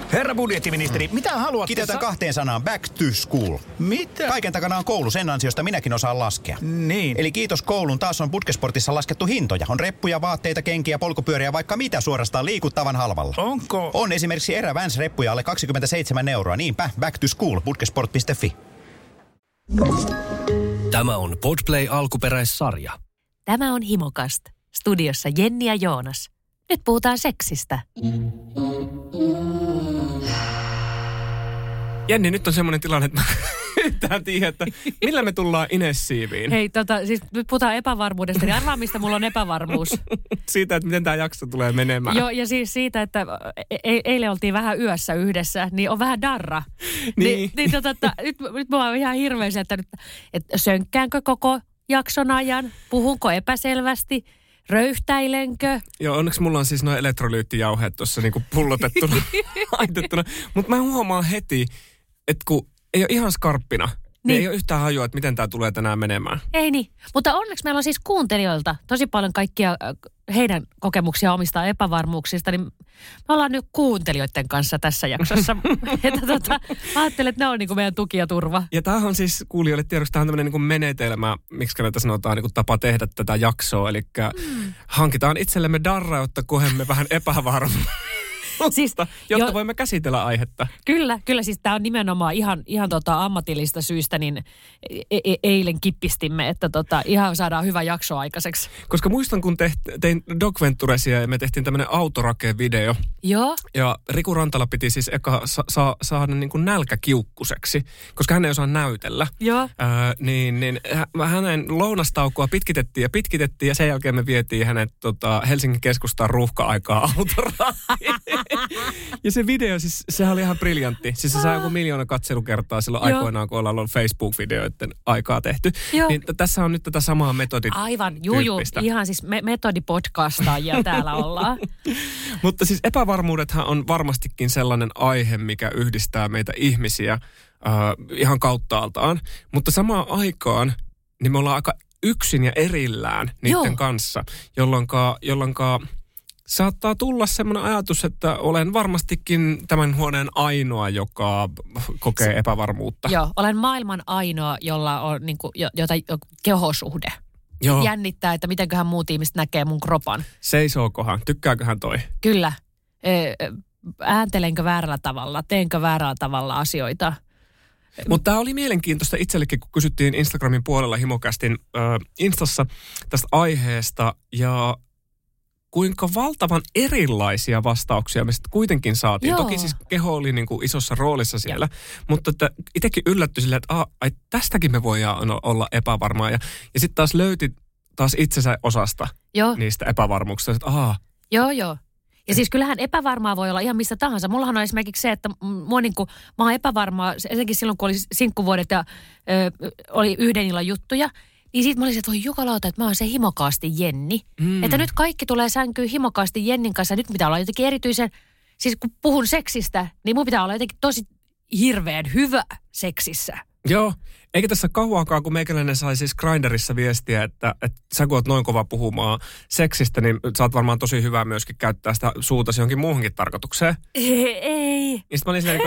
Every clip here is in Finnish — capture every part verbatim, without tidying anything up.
Herra budjettiministeri, mm. mitä haluatte? Kiteytän sa- kahteen sanaan. Back to school. Mitä? Kaiken takana on koulu. Sen ansiosta minäkin osaan laskea. Niin. Eli kiitos koulun. Taas on Budgetsportissa laskettu hintoja. On reppuja, vaatteita, kenkiä, polkupyöriä, vaikka mitä suorastaan liikuttavan halvalla. Onko? On esimerkiksi erä Vans-reppuja alle kaksikymmentäseitsemän euroa. Niinpä. Back to school. budgetsport piste fi. Tämä on Podplay alkuperäissarja. Tämä on Himokast. Studiossa Jenni ja Joonas. Nyt puhutaan seksistä. Jenni, nyt on semmoinen tilanne, että mä yhtään tiedän, että millä me tullaan Inessiiviin. Hei, tota, siis nyt puhutaan epävarmuudesta, niin arvaa, mistä mulla on epävarmuus. Siitä, että miten tämä jakso tulee menemään. Joo, ja siis siitä, että e- eilen oltiin vähän yössä yhdessä, niin on vähän darra. Niin. Ni, niin tota, että, nyt, nyt mä oon ihan hirveän sieltä, että, että sönkkäänkö koko jakson ajan, puhunko epäselvästi, röyhtäilenkö? Joo, onneksi mulla on siis noin elektrolyyttijauheet tuossa niinku pullotettuna, laitettuna. Mutta mä huomaan heti, että kun ei ole ihan skarppina, niin. Niin ei ole yhtään hajua, että miten tämä tulee tänään menemään. Ei niin, mutta onneksi meillä on siis kuuntelijoilta tosi paljon kaikkia heidän kokemuksia omista epävarmuuksista, niin me ollaan nyt kuuntelijoiden kanssa tässä jaksossa. että tota, ajattelen, että ne on niin kuin meidän tuki ja turva. Ja tämähän on siis kuulijoille tiedoksi, tämähän on tämmöinen niin kuin menetelmä, miksi näitä sanotaan niin kuin tapa tehdä tätä jaksoa. Eli mm. hankitaan itsellemme darra, jotta kohemme vähän epävarmuutta. Siis, jotta jo, voimme käsitellä aihetta. Kyllä, kyllä siis tämä on nimenomaan ihan, ihan tota ammatillista syystä, niin e- e- eilen kippistimme, että tota, ihan saadaan hyvä jakso aikaiseksi. Koska muistan, kun teht, tein Doc Venturesia ja me tehtiin tämmöinen autorake-video. Joo. Ja Riku Rantala piti siis eka sa- sa- saada niin kuin nälkäkiukkuseksi, koska hän ei osaa näytellä. Joo. Öö, niin, niin hänen lounastaukoa pitkitettiin ja pitkitettiin ja sen jälkeen me vietiin hänet tota, Helsingin keskustaan ruuhka-aikaa autoratiin. Ja se video, siis sehän oli ihan briljantti. Siis se saa joku miljoona katselukertaa silloin Joo. aikoinaan, kun ollaan ollut Facebook-videoiden aikaa tehty. Joo. Niin t- tässä on nyt tätä samaa metodit. Aivan, juju. Ihan siis me- metodipodcastaajia täällä ollaan. Mutta siis epävarmuudethan on varmastikin sellainen aihe, mikä yhdistää meitä ihmisiä äh, ihan kauttaaltaan. Mutta samaan aikaan, niin me ollaan aika yksin ja erillään niiden Joo. kanssa, jolloinka... jolloinka saattaa tulla semmoinen ajatus, että olen varmastikin tämän huoneen ainoa, joka kokee epävarmuutta. Joo, olen maailman ainoa, jolla on niin kuin, jota, kehosuhde. Joo. Jännittää, että mitenköhän muut ihmiset näkee mun kropan. Seisookohan? Tykkääköhän toi? Kyllä. Ääntelenkö väärällä tavalla? Teenkö väärällä tavalla asioita? Mutta tämä oli mielenkiintoista itsellekin, kun kysyttiin Instagramin puolella Himokästin äh, Instassa tästä aiheesta ja kuinka valtavan erilaisia vastauksia me sitten kuitenkin saatiin. Joo. Toki siis keho oli niin kuin isossa roolissa siellä, ja. mutta että itsekin yllättyi silleen, että ai, tästäkin me voidaan olla epävarmaa. Ja, ja sitten taas löyti taas itsensä osasta Joo. niistä epävarmuuksista, että aah. Joo, joo. Ja siis kyllähän epävarmaa voi olla ihan missä tahansa. Mullahan on esimerkiksi se, että mua niin kuin, mä oon epävarmaa, etenkin silloin kun oli sinkkuvuodet ja ö, oli yhden illan juttuja, niin siitä mä olisin, että voi jukalauta, että mä oon se himokaasti Jenni. Mm. Että nyt kaikki tulee sänkyyn himokaasti Jennin kanssa. Nyt pitää olla jotenkin erityisen, siis kun puhun seksistä, niin mun pitää olla jotenkin tosi hirveän hyvä seksissä. Joo, eikä tässä kauankaan, kun meikäläinen sai siis Grindrissa viestiä, että, että sä kun oot noin kova puhumaan seksistä, niin sä oot varmaan tosi hyvä myöskin käyttää sitä suutasi johonkin muuhunkin tarkoitukseen. Ei, ei. Ja sit mä olin silleen,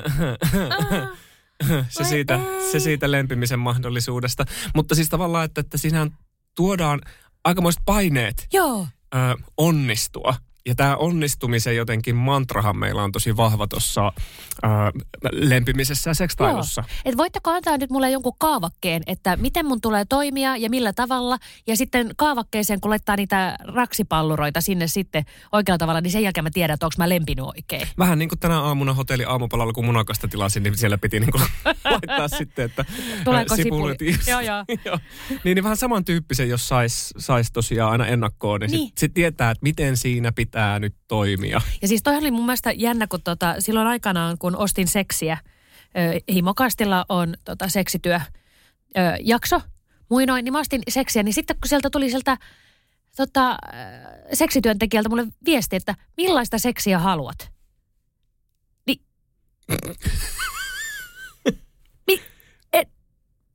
että se siitä, se siitä lempimisen mahdollisuudesta. Mutta siis tavallaan, että, että siinähän tuodaan aikamoiset paineet Joo. Ö, onnistua. Ja tämä onnistumisen jotenkin mantrahan meillä on tosi vahva tuossa lempimisessä ja sekstailussa. Että voitteko antaa nyt mulle jonkun kaavakkeen, että miten mun tulee toimia ja millä tavalla. Ja sitten kaavakkeeseen, kun laittaa niitä raksipalluroita sinne sitten oikealla tavalla, niin sen jälkeen mä tiedän, että onko mä lempinyt oikein. Vähän niin kuin tänä aamuna hotelli aamupalalla, kun munakasta tilasin, niin siellä piti niin kuin laittaa sitten, että tuleeko sipulit. Joo, joo. joo. Niin, niin vähän samantyyppisen, jos sais, sais tosiaan aina ennakkoon, niin, niin. sitten sit tietää, että miten siinä pitää Tää nyt toimia. Ja siis toihan oli mun mielestä jännä, kun tota, silloin aikanaan, kun ostin seksiä, ö, Himokastilla on tota, seksityö ö, jakso, muinoin, niin mä ostin seksiä, niin sitten kun sieltä tuli sieltä tota, seksityöntekijältä mulle viesti, että millaista seksiä haluat? Niin, Mi, et,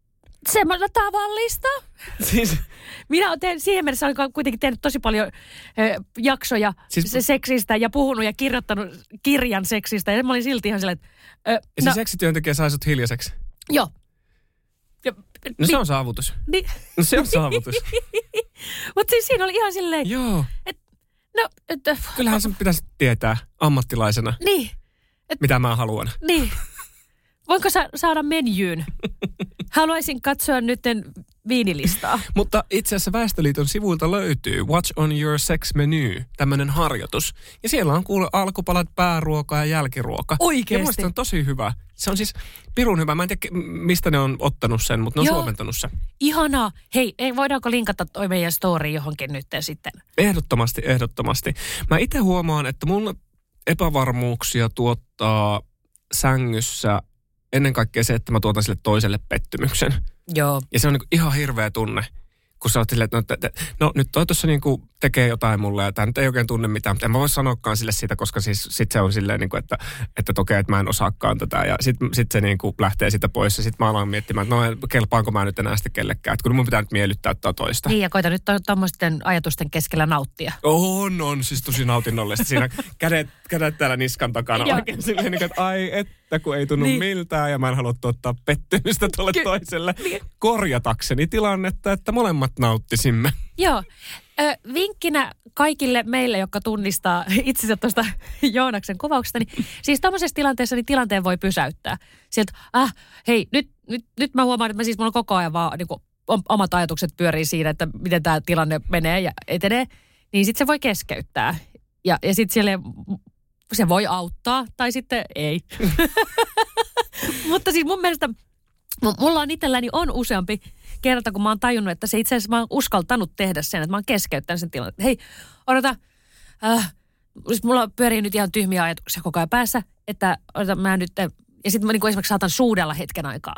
semmoista tavallista. Siis... Minä olen tehnyt, siihen mennessä olen kuitenkin tehnyt tosi paljon ö, jaksoja siis... se seksistä ja puhunut ja kirjoittanut kirjan seksistä. Ja mä olin silti ihan silleen, että... Ö, ja no, se seksityöntekijä sai sut hiljaiseksi? Joo. Ja, no ni, se on saavutus. Ni, no se on saavutus. Mutta siis siinä oli ihan silleen... Joo. Et, no, et, kyllähän sen pitäisi tietää ammattilaisena, niin, et, mitä mä haluan. Niin. Voinko sa- saada menjyyn? Haluaisin katsoa nytten viinilistaa. Mutta itse asiassa Väestöliiton sivuilta löytyy What's on your sex menu, tämmöinen harjoitus. Ja siellä on kuule alkupalat, pääruoka ja jälkiruoka. Oikeesti? Ja muista on tosi hyvä. Se on siis pirun hyvä. Mä en tiedä, mistä ne on ottanut sen, mutta ne on suomentanut sen. Ihanaa. Hei, ei, voidaanko linkata toi meidän story johonkin nyt sitten? Ehdottomasti, ehdottomasti. Mä itse huomaan, että mun epävarmuuksia tuottaa sängyssä ennen kaikkea se, että mä tuotan sille toiselle pettymyksen. Joo. Ja se on niinku ihan hirveä tunne, kun sä oot silleen, että no, te, no nyt toi tuossa niinku tekee jotain mulle ja tää nyt ei oikein tunne mitään, mutta en mä voi sanoakaan sille siitä, koska siis sit se on silleen niinku, että, että okei, että mä en osaakaan tätä ja sit, sit se niinku lähtee siitä pois ja sit mä alan miettimään, että no kelpaanko mä nyt enää sitten kellekään, että kun mun pitää nyt miellyttää toista. Niin ja koita nyt tuommoisten ajatusten keskellä nauttia. On, on siis tosi nautinnollista. Siinä kädet, kädet täällä niskan takana oikein silleen, että ai että kun ei tunnu niin. miltään ja mä en halua tuottaa pettymystä tuolle Ky- toiselle. Niin. Korjatakseni tilannetta, että molemmat nauttisimme. Joo. Ö, vinkkinä kaikille meille, jotka tunnistaa itsensä tuosta Joonaksen kuvauksesta, niin siis tommosessa tilanteessa niin tilanteen voi pysäyttää. Sieltä, ah, hei, nyt, nyt, nyt mä huomaan, että mä siis mulla on koko ajan vaan niin kuin, omat ajatukset pyörii siinä, että miten tämä tilanne menee ja etenee, niin sitten se voi keskeyttää. Ja, ja sitten siellä se voi auttaa tai sitten ei. Mutta siis mun mielestä, mulla on itselläni on useampi kerta, kun mä oon tajunnut, että se itse asiassa mä oon uskaltanut tehdä sen, että mä oon keskeyttänyt sen tilanteen. Hei, odota, äh, siis mulla pyörii nyt ihan tyhmiä ajatuksia koko ajan päässä, että odota mä nyt, ja sitten mä niin kuin esimerkiksi saatan suudella hetken aikaa.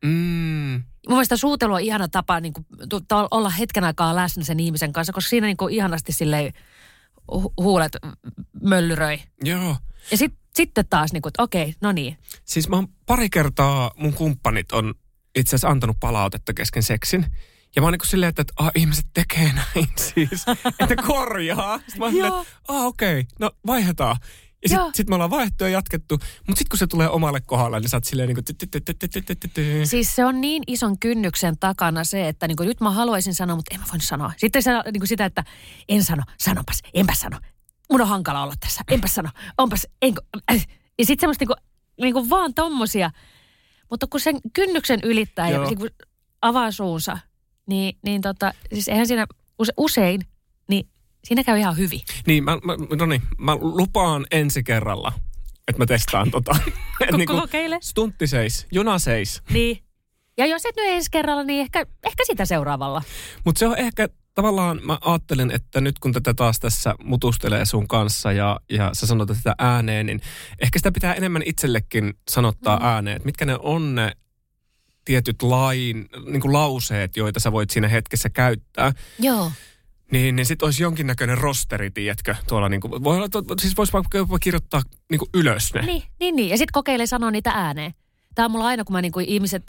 Mm. Mun mielestä suutelu on ihana tapa niin kuin, olla hetken aikaa läsnä sen ihmisen kanssa, koska siinä niin kuin ihanasti silleen hu- huulet möllyröi. Joo. Ja sit, sitten taas niin kuin, että okei, no niin. Siis mä oon pari kertaa mun kumppanit on itse asiassa antanut palautetta kesken seksin. Ja mä oon niin kuin silleen, että, että ah, ihmiset tekee näin siis, että korjaa. Sitten mä oon silleen, että ah okei, okay, no vaihdetaan. Ja sitten sit me ollaan vaihtoja jatkettu, mutta sitten kun se tulee omalle kohdalle, niin sä oot silleen niin kuin... Siis se on niin ison kynnyksen takana se, että niin kuin nyt mä haluaisin sanoa, mutta en mä voinut sanoa. Sitten se niin kuin sitä, että en sano, sanopas, enpä sano. Mun on hankala olla tässä, enpä sano, onpas, enko... Ja sitten semmoista niin kuin, niin kuin vaan tommosia. Mutta kun sen kynnyksen ylittää Joo. ja niin kuin avaa suunsa, niin, niin tota, siis eihän siinä use, usein, niin siinä käy ihan hyvin. Niin, mä, mä, no niin, mä lupaan ensi kerralla, että mä testaan tota. niin kokeile. Stuntti seis, juna seis. Niin. Ja jos et nyt ensi kerralla, niin ehkä, ehkä sitä seuraavalla. Mutta se on ehkä tavallaan, mä ajattelen, että nyt kun tätä taas tässä mutustelee sun kanssa ja, ja sä sanot tätä ääneen, niin ehkä sitä pitää enemmän itsellekin sanottaa mm. ääneen. Että mitkä ne on ne tietyt lain, niin kuin lauseet, joita sä voit siinä hetkessä käyttää. Joo. Niin, niin sit olisi jonkinnäköinen rosteri, tiedätkö, tuolla niin kuin, voi, siis voisi vaikka jopa kirjoittaa niin kuin ylös ne. Niin, niin, niin. Ja sit kokeile sanoa niitä ääneen. Tämä on mulla aina, kun mä niin kuin ihmiset,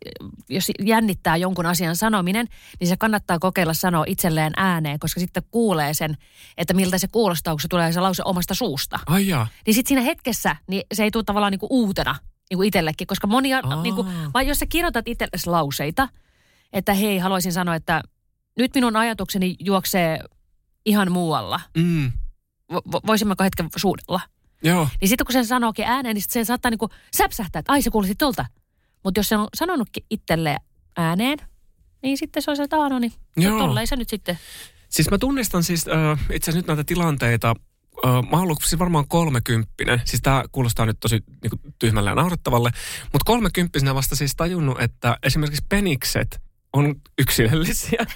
jos jännittää jonkun asian sanominen, niin se kannattaa kokeilla sanoa itselleen ääneen, koska sitten kuulee sen, että miltä se kuulostaa, kun se tulee se lause omasta suusta. Ai jaa. Niin sitten siinä hetkessä, niin se ei tule tavallaan niin kuin uutena niin kuin itsellekin, koska monia, niin kuin, vaan jos sä kirjoitat itsellesi lauseita, että hei, haluaisin sanoa, että nyt minun ajatukseni juoksee ihan muualla. Mm. Vo, voisimmeko hetken suudella? Joo. Niin sitten kun sen sanookin ääneen, niin sen saattaa niinku säpsähtää, että ai se kuulosti tolta. Mutta jos se on sanonutkin itselleen ääneen, niin sitten se on se, että aah, no niin, tolleen se nyt sitten. Siis mä tunnistan siis äh, itse asiassa nyt näitä tilanteita. Äh, mä oon ollut siis varmaan kolmekymppinen. Siis tää kuulostaa nyt tosi niinku, tyhmälle ja naurettavalle. Mutta kolmekymppisenä vasta siis tajunnut, että esimerkiksi penikset on yksilöllisiä.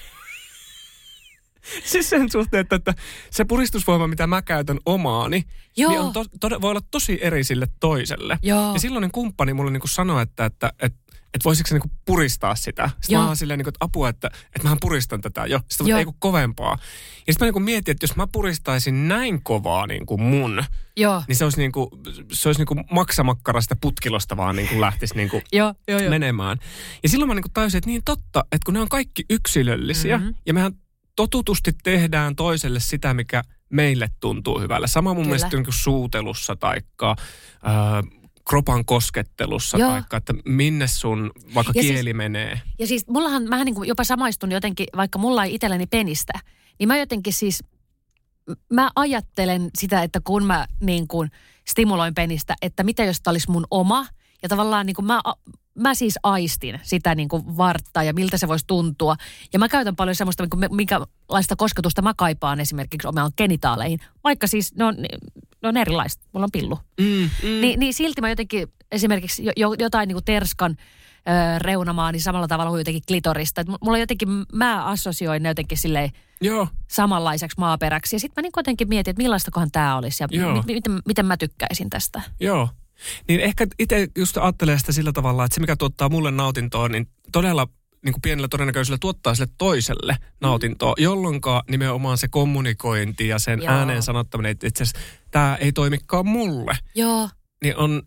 Siis sen suhteen, että, että se puristusvoima, mitä mä käytän omaani, niin on to, to, voi olla tosi eri sille toiselle. Joo. Ja silloinen kumppani mulle niin kuin sanoi, että, että, että, että voisiko se niinku puristaa sitä. Sitten Joo. mä oon silleen, niinku, että apua, että, että mähän puristan tätä jo. Sitten Joo. ei kun kovempaa. Ja sitten mä niinku mietin, että jos mä puristaisin näin kovaa niinku mun, Joo. niin se olisi niinku, se olisi niinku maksamakkara sitä putkilosta vaan niinku lähtisi niinku Joo, joo, joo. menemään. Ja silloin mä niinku tajusin, että niin totta, että kun ne on kaikki yksilöllisiä Mm-hmm. ja mehän totutusti tehdään toiselle sitä, mikä meille tuntuu hyvällä. Sama mun Kyllä. mielestä niin kuin suutelussa taikka äh, kropan koskettelussa Joo. taikka, että minne sun vaikka Ja kieli siis- menee. Ja siis mullahan, mähän niin kuin jopa samaistun jotenkin, vaikka mulla ei itselleni penistä, niin mä jotenkin siis, mä ajattelen sitä, että kun mä niin kuin stimuloin penistä, että mitä jos tää olisi mun oma, ja tavallaan niin kuin mä, mä siis aistin sitä niin kuin varttaa ja miltä se voisi tuntua. Ja mä käytän paljon semmoista, niin kuin minkälaista kosketusta mä kaipaan esimerkiksi omaan genitaaleihin, vaikka siis ne on, ne on erilaiset, mulla on pillu. Mm, mm. Ni, niin silti mä jotenkin esimerkiksi jo, jotain niin kuin terskan ö, reunamaa, niin samalla tavalla kuin jotenkin klitorista. Et mulla jotenkin, mä assosioin ne jotenkin silleen Joo, samanlaiseksi maaperäksi. Ja sitten mä niin jotenkin mietin, että millaistakohan tämä olisi ja Joo. mi, miten, miten mä tykkäisin tästä. joo. Niin ehkä itse just ajattelee sitä sillä tavalla, että se mikä tuottaa mulle nautintoa, niin todella niin kuin pienellä todennäköisyydellä tuottaa sille toiselle nautintoa, jolloin nimenomaan se kommunikointi ja sen Joo. ääneen sanottaminen, että itse asiassa tämä ei toimikaan mulle, Joo. niin on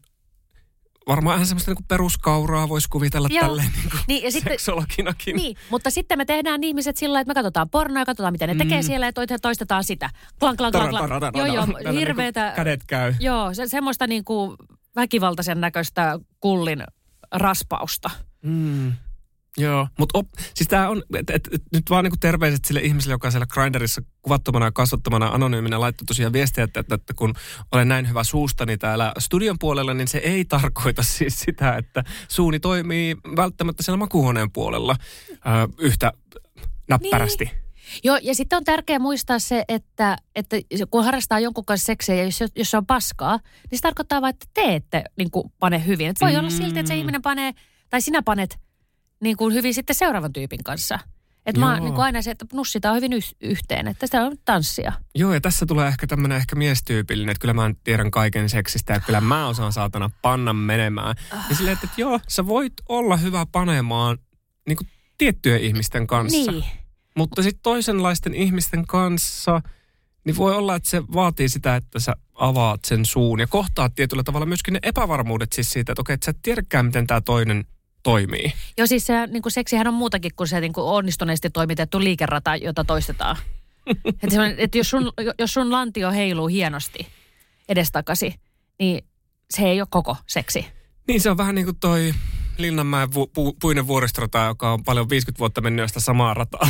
varmaan ihan semmoista niin kuin peruskauraa voisi kuvitella Joo. tälleen niin kuin Niin, ja sitten, seksologinakin. niin, mutta sitten me tehdään ihmiset sillä, että me katsotaan pornoa ja katsotaan, mitä ne tekee Mm. siellä ja toistetaan sitä. Klan, klan, klan, klan. Joo, joo, Tällä hirveetä. niin kuin kädet käy. Joo, se, semmoista niin kuin väkivaltaisen näköistä kullin raspausta. Mm. Joo, mutta siis tämä on, et, et, et, nyt vaan niinku terveiset sille ihmiselle, joka siellä Grindrissa kuvattomana ja kasvottomana anonyyminä laittoi tosiaan viestiä, että, että, että kun olen näin hyvä suustani täällä studion puolella, niin se ei tarkoita siis sitä, että suuni toimii välttämättä siellä makuuhuoneen puolella ö, yhtä näppärästi. Niin. Joo, ja sitten on tärkeää muistaa se, että, että kun harrastaa jonkun kanssa seksiä ja jos, jos se on paskaa, niin se tarkoittaa vain, että te ette niin kuin pane hyvin. Et voi mm. olla silti, että se ihminen panee, tai sinä panet niin kuin hyvin sitten seuraavan tyypin kanssa. Että mä niin kuin aina se, että nussitaan hyvin y- yhteen, että sitä on tanssia. Joo, ja tässä tulee ehkä tämmöinen ehkä miestyypillinen, että kyllä mä tiedän kaiken seksistä ja kyllä mä osaan saatana panna menemään. Ja silleen, että, että joo, sä voit olla hyvä panemaan niin kuin tiettyjen ihmisten kanssa. Niin. Mutta sitten toisenlaisten ihmisten kanssa, niin voi olla, että se vaatii sitä, että sä avaat sen suun ja kohtaat tietyllä tavalla myöskin ne epävarmuudet siis siitä, että okei, että sä et tiedäkään, miten tämä toinen toimii. Joo, siis se, niin kuin seksihän on muutakin kuin se niin kuin onnistuneesti toimitettu liikerata, jota toistetaan. Että se on, että jos, sun, jos sun lantio heiluu hienosti edestakaisin, niin se ei ole koko seksi. Niin se on vähän niin kuin toi Linnanmäen vu, pu, puinen vuoristorata, joka on paljon viisikymmentä vuotta mennyt sitä samaa rataa.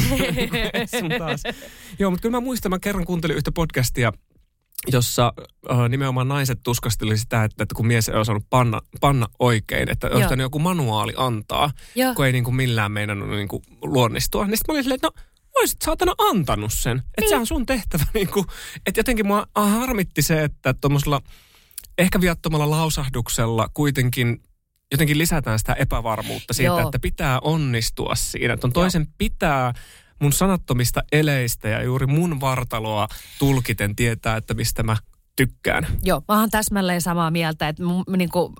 taas. Joo, mutta kyllä mä muistan, mä kerran kuuntelin yhtä podcastia, jossa uh, nimenomaan naiset tuskasteli sitä, että, että kun mies ei osannut panna, panna oikein, että olisi pitänyt joku manuaali antaa, Joo. kun ei niin kuin millään meinannut niin kuin luonnistua. Niin sitten mä olin silleen, että no oisit saatana antanut sen. Että niin. Se on sun tehtävä. Niin kuin, että jotenkin mua harmitti se, että tuommoisella ehkä viattomalla lausahduksella kuitenkin jotenkin lisätään sitä epävarmuutta siitä, Joo. että pitää onnistua siinä. Että on toisen Joo. pitää mun sanattomista eleistä ja juuri mun vartaloa tulkiten tietää, että mistä mä tykkään. Joo, mä oon täsmälleen samaa mieltä, että mun, niin kuin,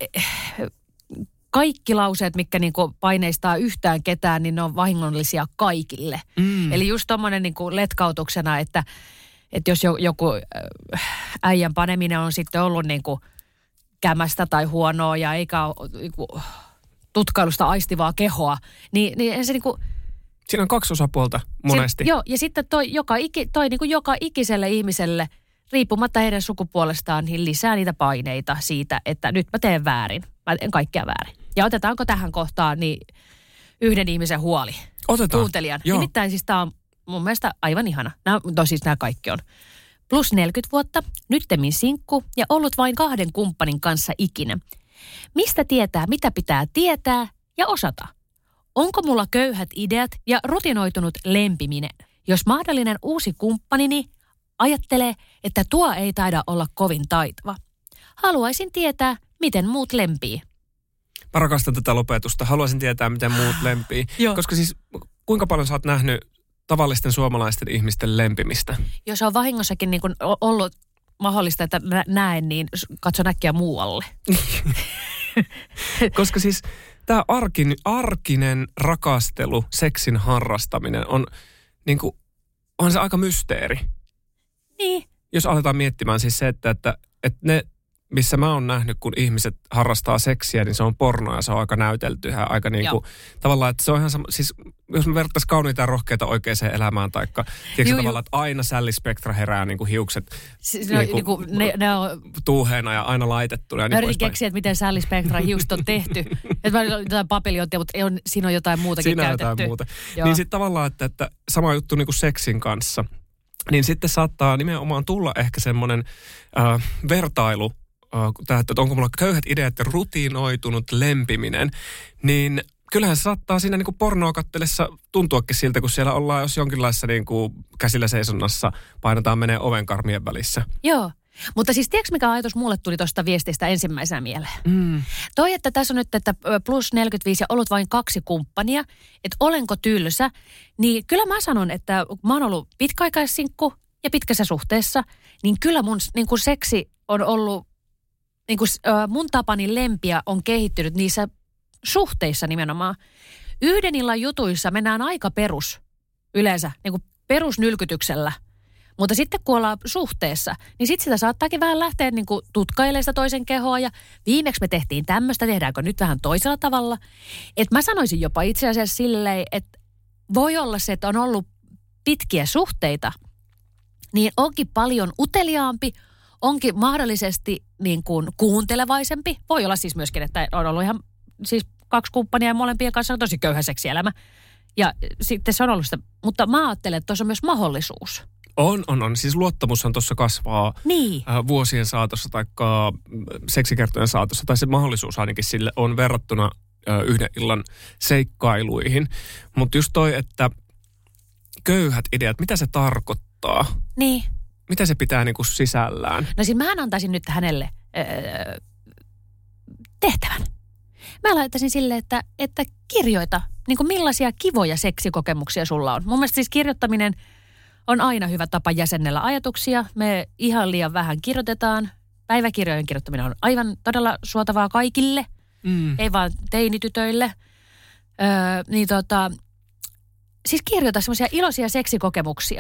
kaikki lauseet, mitkä niin kuin paineistaa yhtään ketään, niin ne on vahingollisia kaikille. Mm. Eli just tommonen niin kuin letkautuksena, että, että jos joku äijän paneminen on sitten ollut niin kuin kämästä tai huonoa ja eikä ole niin kuin tutkailusta aistivaa kehoa, niin, niin se niin kuin Siinä on kaksi osapuolta monesti. Se, joo, ja sitten toi, joka, iki, toi niin kuin joka ikiselle ihmiselle, riippumatta heidän sukupuolestaan, niin lisää niitä paineita siitä, että nyt mä teen väärin. Mä teen kaikkea väärin. Ja otetaanko tähän kohtaan niin yhden ihmisen huoli? Otetaan. Kuuntelijan. Joo. Nimittäin siis tää on mun mielestä aivan ihana. Nämä, no siis nämä kaikki on. Plus neljäkymmentä vuotta, nyttemmin sinkku ja ollut vain kahden kumppanin kanssa ikinä. Mistä tietää, mitä pitää tietää ja osata? Onko mulla köyhät ideat ja rutinoitunut lempiminen? Jos mahdollinen uusi kumppanini ajattelee, että tuo ei taida olla kovin taitava. Haluaisin tietää, miten muut lempii. Mä rakastan tätä lopetusta. Haluaisin tietää, miten muut lempii. Joo. Koska siis kuinka paljon sä oot nähnyt tavallisten suomalaisten ihmisten lempimistä? Jos on vahingossakin niin kuin ollut mahdollista, että näen, niin katso näkkiä muualle. Koska siis tämä arkin, arkinen rakastelu, seksin harrastaminen on, niin kuin, on se aika mysteeri. Niin. Jos aletaan miettimään siis se, että, että, että ne, missä mä oon nähnyt, kun ihmiset harrastaa seksiä, niin se on pornoa ja se on aika näytelty ja aika niin kuin, tavallaan, että se on ihan sama, siis jos me vertaisiin kauniita ja rohkeita oikeaan elämään, taikka tiedätkö tavallaan, että aina Sally Spectra herää niin kuin hiukset siis niin kuin, niin kuin, ne, ne on tuuheena ja aina laitettuna. Ja mä yritin keksiä, että miten Sally Spectra hiukset on tehty. Että mä jotain papiljonttia, mutta on, siinä on jotain muutakin siinä käytetty. Siinä on jotain muuta. Niin sitten tavallaan, että, että sama juttu niin kuin seksin kanssa. Niin sitten saattaa nimenomaan tulla ehkä semmoinen äh, vertailu, äh, että onko mulla köyhät ideat ja rutiinoitunut lempiminen, niin kyllähän se saattaa siinä niin kuin pornoa katsellessa tuntuakin siltä, kun siellä ollaan jos jonkinlaisessa niin kuin käsillä seisonnassa painetaan menee ovenkarmien välissä. Joo. Mutta siis tiedätkö mikä ajatus mulle tuli tuosta viestistä ensimmäisenä mieleen? Mm. Toi, että tässä on nyt, että plus neljäkymmentäviisi ja ollut vain kaksi kumppania, että olenko tylsä, niin kyllä mä sanon, että mä oon ollut pitkäaikaissinkku ja pitkässä suhteessa, niin kyllä mun niin kuin seksi on ollut, niin kuin mun tapani lempiä on kehittynyt niissä suhteissa nimenomaan. Yhden illan jutuissa mennään aika perus yleensä, niin kuin perusnylkytyksellä. Mutta sitten kun ollaan suhteessa, niin sitten sitä saattaakin vähän lähteä niin kuin tutkailemaan sitä toisen kehoa. Ja viimeksi me tehtiin tämmöistä, tehdäänkö nyt vähän toisella tavalla. Että mä sanoisin jopa itse asiassa silleen, että voi olla se, että on ollut pitkiä suhteita, niin onkin paljon uteliaampi, onkin mahdollisesti niin kuin kuuntelevaisempi. Voi olla siis myöskin, että on ollut ihan siis kaksi kumppania ja molempien kanssa on tosi köyhä seksielämä. Ja sitten se on ollut sitä, mutta mä ajattelen, että tuossa on myös mahdollisuus. On, on, on. Siis luottamushan tuossa kasvaa niin. äh, vuosien saatossa tai seksikertojen saatossa, tai se mahdollisuus ainakin sille on verrattuna äh, yhden illan seikkailuihin. Mutta just toi, että köyhät ideat, mitä se tarkoittaa? Niin. Mitä se pitää niinku sisällään? No siis mähän antaisin nyt hänelle öö, tehtävän. Mä laittaisin sille, että, että kirjoita, niin kuin millaisia kivoja seksikokemuksia sulla on. Mun mielestä siis kirjoittaminen on aina hyvä tapa jäsennellä ajatuksia. Me ihan liian vähän kirjoitetaan. Päiväkirjojen kirjoittaminen on aivan todella suotavaa kaikille, mm. ei vaan teinitytöille. Öö, niin tota, siis kirjoita semmoisia iloisia seksikokemuksia.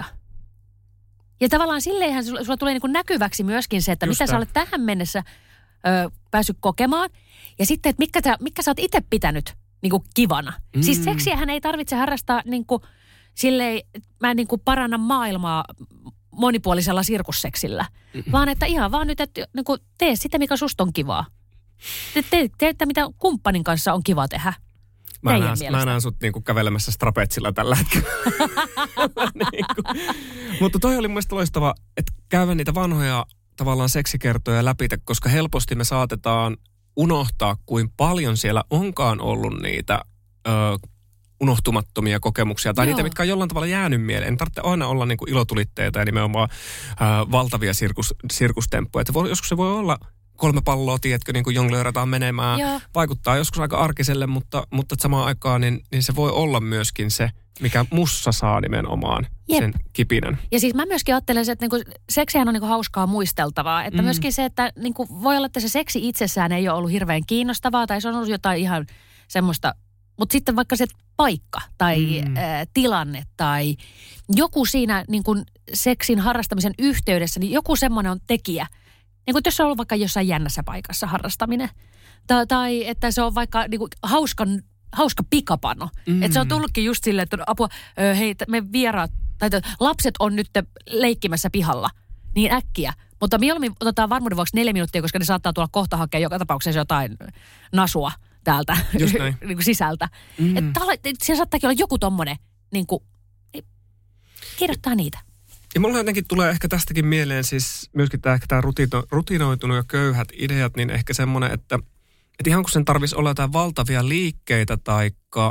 Ja tavallaan silleenhän sulla, sulla tulee niin kuin näkyväksi myöskin se, että Just mitä tämä. Sä olet tähän mennessä ö, päässyt kokemaan. Ja sitten, että mitkä, sä, mitkä sä oot itse pitänyt niin kuin kivana. Mm. Siis seksiähän ei tarvitse harrastaa niin kuin silleen, mä en niin kuin paranna maailmaa monipuolisella sirkusseksillä. Mm-hmm. Vaan että ihan vaan nyt, että niin kuin tee sitä, mikä susta on kivaa. Tee, tee, tee että mitä kumppanin kanssa on kiva tehdä. Mä näen, mä näen sut niinku kävelemässä strapetsilla tällä hetkellä. niinku. Mutta toi oli mun mielestä loistava, että käydä niitä vanhoja tavallaan seksikertoja läpi, koska helposti me saatetaan unohtaa, kuin paljon siellä onkaan ollut niitä ö, unohtumattomia kokemuksia. Tai Joo. niitä, mitkä on jollain tavalla jäänyt mieleen. Ei tarvitse aina olla niinku ilotulitteita ja nimenomaan ö, valtavia sirkus, sirkustemppuja. Että voi, joskus se voi olla kolme palloa, tiedätkö, niin kuin jonglöörataan menemään. Joo. Vaikuttaa joskus aika arkiselle, mutta, mutta samaan aikaan niin, niin se voi olla myöskin se, mikä mussa saa nimenomaan Jep. sen kipinän. Ja siis mä myöskin ajattelen, että niinku, seksihän on niinku hauskaa muisteltavaa. Että mm. myöskin se, että niinku, voi olla, että se seksi itsessään ei ole ollut hirveän kiinnostavaa tai se on ollut jotain ihan semmoista. Mutta sitten vaikka se paikka tai mm. ä, tilanne tai joku siinä niinku, seksin harrastamisen yhteydessä, niin joku semmoinen on tekijä. Niin kuin jos se on ollut vaikka jossain jännässä paikassa harrastaminen. Tai, tai että se on vaikka niin kuin hauska, hauska pikapano. Mm. Että se on tullutkin just silleen, että apua, hei, me vieraat, tai lapset on nyt leikkimässä pihalla. Niin äkkiä. Mutta mieluummin otetaan varmuuden vuoksi neljä minuuttia, koska ne saattaa tulla kohta hakea joka tapauksessa jotain nasua täältä niin kuin sisältä. Mm. Että siellä saattaakin olla joku tommonen, niin kuin, kirjoittaa niitä. Ja mulla jotenkin tulee ehkä tästäkin mieleen siis myöskin tämä, tämä rutino, rutinoitunut ja köyhät ideat, niin ehkä semmoinen, että, että ihan kun sen tarvitsisi olla jotain valtavia liikkeitä tai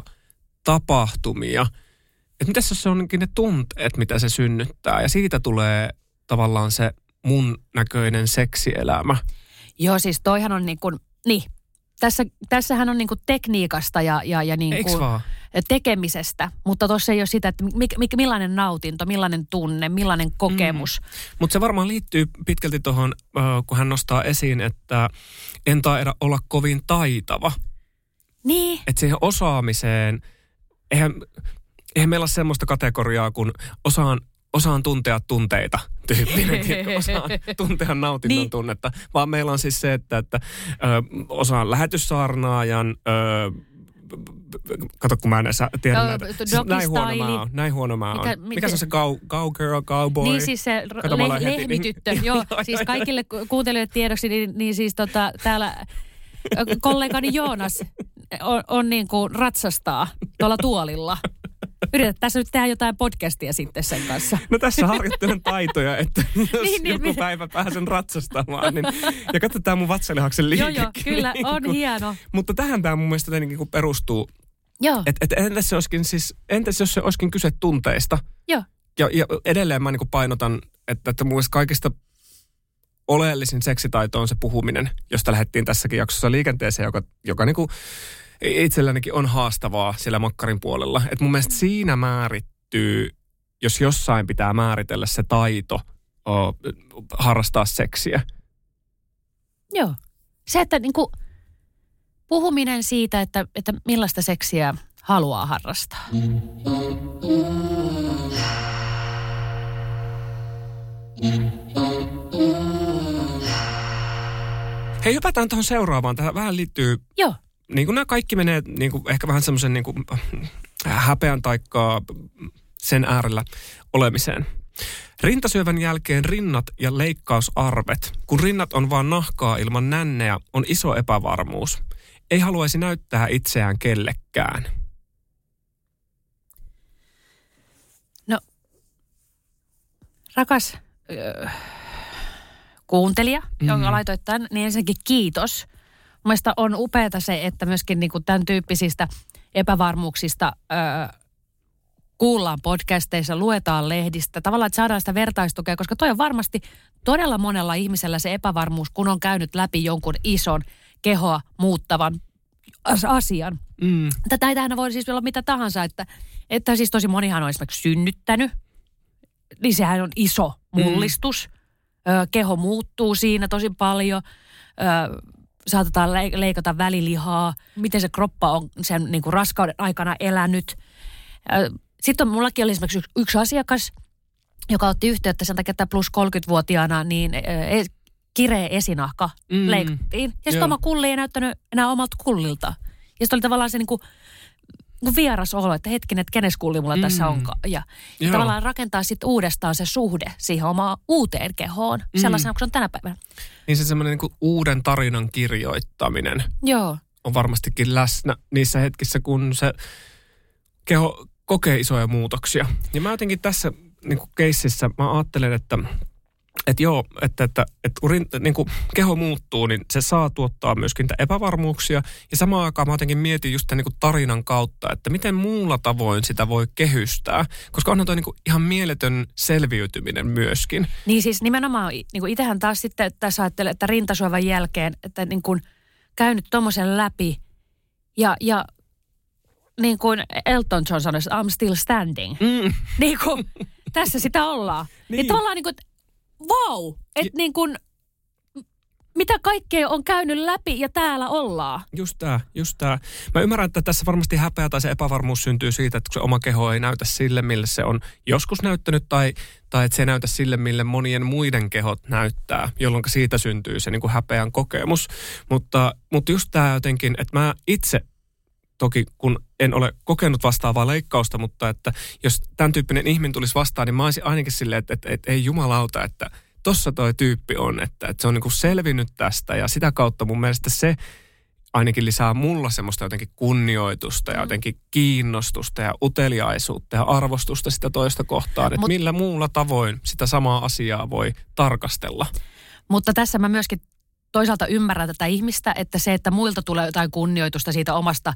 tapahtumia, että mitäs jos se onkin ne tunteet, mitä se synnyttää ja siitä tulee tavallaan se mun näköinen seksielämä. Joo, siis toihan on niin kuin, niin, tässä, tässähän on niin kuin tekniikasta ja, ja, ja niin kuin tekemisestä, mutta tuossa ei ole sitä, että mi, millainen nautinto, millainen tunne, millainen kokemus. Mm. Mutta se varmaan liittyy pitkälti tuohon, kun hän nostaa esiin, että en taida olla kovin taitava. Niin. Että siihen osaamiseen, eihän, eihän meillä ole semmoista kategoriaa, kun osaan, osaan tuntea tunteita tyyppinen, osaan tuntea nautinnon niin. tunnetta, vaan meillä on siis se, että, että ö, osaan lähetyssaarnaajan, ö, kato, kun mä en edes tiedä no, näitä. Siis näin huono mä oon. Näin huono mä oon. Mikä, mikä, mikä se on se cow, cowgirl, cowboy? Niin siis se le- lehmityttö. Joo, siis kaikille kuuntelijoille tiedoksi, niin, niin siis tota, täällä kollegani Joonas on, on niin kuin ratsastaa tuolla tuolilla. Yrität tässä nyt tehdä jotain podcastia sitten sen kanssa. No tässä harjoittelen taitoja, että jos niin, joku niin, päivä pääsen ratsastamaan. Niin, ja katso, tämä mun vatsalihaksen liikekin. Joo, joo, kyllä, niin on kun, hieno. Mutta tähän tämä mun mielestä niin perustuu. Joo. Et, et entäs, se olisikin siis, entäs jos se olisikin kyse tunteista? Joo. Ja, ja edelleen mä niin painotan, että, että mun mielestä kaikista oleellisin seksitaito on se puhuminen, josta lähdettiin tässäkin jaksossa liikenteeseen, joka, joka niin kuin itsellänikin on haastavaa siellä makkarin puolella. Et mun mielestä siinä määrittyy, jos jossain pitää määritellä se taito o, harrastaa seksiä. Joo. Se, että niin kuin puhuminen siitä, että, että millaista seksiä haluaa harrastaa. Hei, hypätään tuohon seuraavaan. Tähän vähän liittyy... Joo. Niin kuin nämä kaikki menee niin kuin ehkä vähän semmoisen niin kuin häpeän taikkaa sen äärellä olemiseen. Rintasyövän jälkeen rinnat ja leikkausarvet. Kun rinnat on vaan nahkaa ilman nänneä, on iso epävarmuus. Ei haluaisi näyttää itseään kellekään. No, rakas äh, kuuntelija, mm-hmm. jonka laitoit tämän, niin ensinnäkin kiitos. Mielestäni on upeata se, että myöskin niin kuin tämän tyyppisistä epävarmuuksista öö, kuullaan podcasteissa, luetaan lehdistä. Tavallaan, että saadaan sitä vertaistukea, koska toi on varmasti todella monella ihmisellä se epävarmuus, kun on käynyt läpi jonkun ison kehoa muuttavan asian. Mm. Tätä ei tähän voi siis olla mitä tahansa, että, että siis tosi monihan on esimerkiksi synnyttänyt, niin sehän on iso mullistus. Mm. Öö, keho muuttuu siinä tosi paljon. Öö, saatetaan leikata välilihaa, miten se kroppa on sen niin kuin raskauden aikana elänyt. Sitten on, mullakin oli esimerkiksi yksi, yksi asiakas, joka otti yhteyttä sen takia, että plus kolmekymmentävuotiaana, niin e, kireä esinahka mm. leikattiin. Ja sitten oma kulli ei näyttänyt enää omalta kullilta. Ja sitten oli tavallaan se niin kuin, niin kuin vieras olo, että hetkinen, että kenes kulli mulla mm. tässä onkaan. Ja, ja tavallaan rakentaa sitten uudestaan se suhde siihen omaan uuteen kehoon, mm. sellaisena kuin se on tänä päivänä. Niin se semmoinen niin kuin uuden tarinan kirjoittaminen Joo. on varmastikin läsnä niissä hetkissä, kun se keho kokee isoja muutoksia. Ja mä jotenkin tässä niin kuin keississä, mä ajattelen, että että joo, että, että, että kun niin kuin keho muuttuu, niin se saa tuottaa myöskin niitä epävarmuuksia. Ja samaan aikaan mä jotenkin mietin just tämän niin kuin tarinan kautta, että miten muulla tavoin sitä voi kehystää. Koska onhan toi niin kuin ihan mieletön selviytyminen myöskin. Niin siis nimenomaan, niin kuin itsehän taas sitten tässä ajattelen, että rintasuovan jälkeen, että niin kuin käynyt tommosen läpi ja, ja niin kuin Elton John sanoi, I'm still standing. Mm. Niin kuin tässä sitä ollaan. Niin. Ja tavallaan niin kuin, vau, wow, että niin kuin, mitä kaikkea on käynyt läpi ja täällä ollaan. Just tää, just tää. Mä ymmärrän, että tässä varmasti häpeä tai se epävarmuus syntyy siitä, että se oma keho ei näytä sille, mille se on joskus näyttänyt, tai, tai että se ei näytä sille, mille monien muiden kehot näyttää, jolloin siitä syntyy se niin kuin häpeän kokemus. Mutta, mutta just tää jotenkin, että mä itse toki, kun en ole kokenut vastaavaa leikkausta, mutta että jos tämän tyyppinen ihminen tulisi vastaan, niin mä olisin ainakin silleen, että, että, että ei jumalauta, että tossa toi tyyppi on, että, että se on niin kuin selvinnyt tästä ja sitä kautta mun mielestä se ainakin lisää mulla semmoista jotenkin kunnioitusta ja jotenkin kiinnostusta ja uteliaisuutta ja arvostusta sitä toista kohtaan, että Mut, millä muulla tavoin sitä samaa asiaa voi tarkastella. Mutta tässä mä myöskin toisaalta ymmärrän tätä ihmistä, että se, että muilta tulee jotain kunnioitusta siitä omasta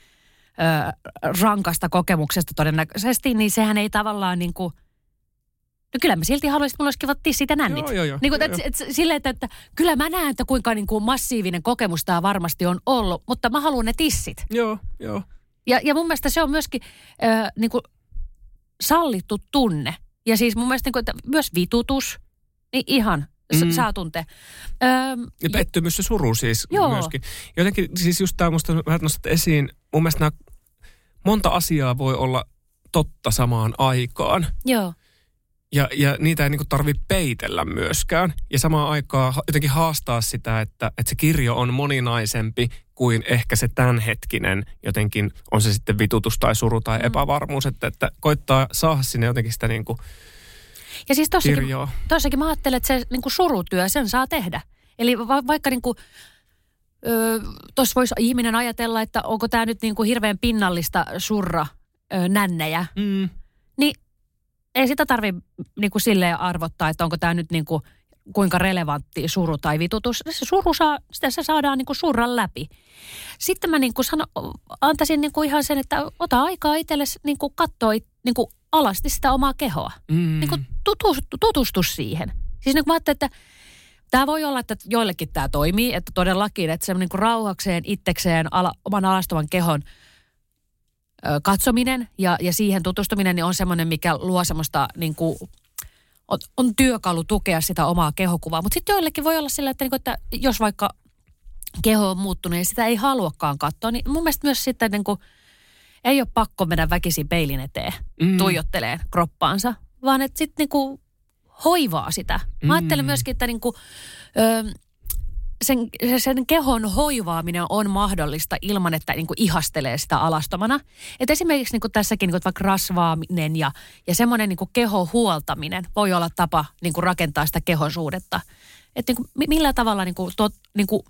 ö, rankasta kokemuksesta todennäköisesti, niin sehän ei tavallaan niin kuin, no kyllä mä silti haluaisin, että mulla olisi kivat tissit ja nännit. Joo, joo, joo. Niin kuin, et, et, silleen, että, että kyllä mä näen, että kuinka niin kuin massiivinen kokemus tämä varmasti on ollut, mutta mä haluan ne tissit. Joo, joo. Ja, ja mun mielestä se on myöskin ö, niin kuin sallittu tunne. Ja siis mun mielestä niin kuin, että myös vitutus, niin ihan Mm. Saa tuntea. Öö, ja pettymys ja suru siis joo. myöskin. Jotenkin siis just tämä musta vähän nostat esiin, mun mielestä nämä monta asiaa voi olla totta samaan aikaan. Joo. Ja, ja niitä ei niinku tarvitse peitellä myöskään. Ja samaan aikaan jotenkin haastaa sitä, että, että se kirjo on moninaisempi kuin ehkä se tämänhetkinen jotenkin, on se sitten vitutus tai suru tai mm. epävarmuus. Että, että koittaa saada sinne jotenkin sitä niinku ja siis tossakin, kirjoa. Tossakin mä ajattelen, että se niinku surutyö, sen saa tehdä. Eli va- vaikka niinku, tuossa voisi ihminen ajatella, että onko tämä nyt niinku hirveän pinnallista surra ö, nännejä. Mm. Niin ei sitä tarvitse niinku silleen arvottaa, että onko tämä nyt niinku kuinka relevantti suru tai vitutus. Se suru saa, sitä se saadaan niinku surra läpi. Sitten mä niinku sano, antaisin niinku ihan sen, että ota aikaa itsellesi niinku katsoa niinku alasti sitä omaa kehoa. Mm. Niinku tutustu, tutustu siihen. Siis niinku mä ajattelin, että tämä voi olla, että joillekin tämä toimii, että todellakin, että se niinku rauhakseen itsekseen ala, oman alastoman kehon ö, katsominen ja, ja siihen tutustuminen niin on semmoinen, mikä luo semmoista niinku, on, on työkalu tukea sitä omaa kehokuvaa. Mutta sitten joillekin voi olla sillä, että, niinku, että jos vaikka keho on muuttunut ja sitä ei haluakaan katsoa, niin mun mielestä myös sitten niinku, ei ole pakko mennä väkisin peilin eteen mm. tuijotteleen kroppaansa, vaan että sitten niinku hoivaa sitä. Mä mm. ajattelen myöskin, että niinku, ö, sen, sen kehon hoivaaminen on mahdollista ilman, että niinku ihastelee sitä alastomana. Et esimerkiksi niinku tässäkin niinku vaikka rasvaaminen ja, ja semmoinen niinku kehon huoltaminen voi olla tapa niinku rakentaa sitä kehosuudetta. Että niinku, millä tavalla niinku, to, niinku,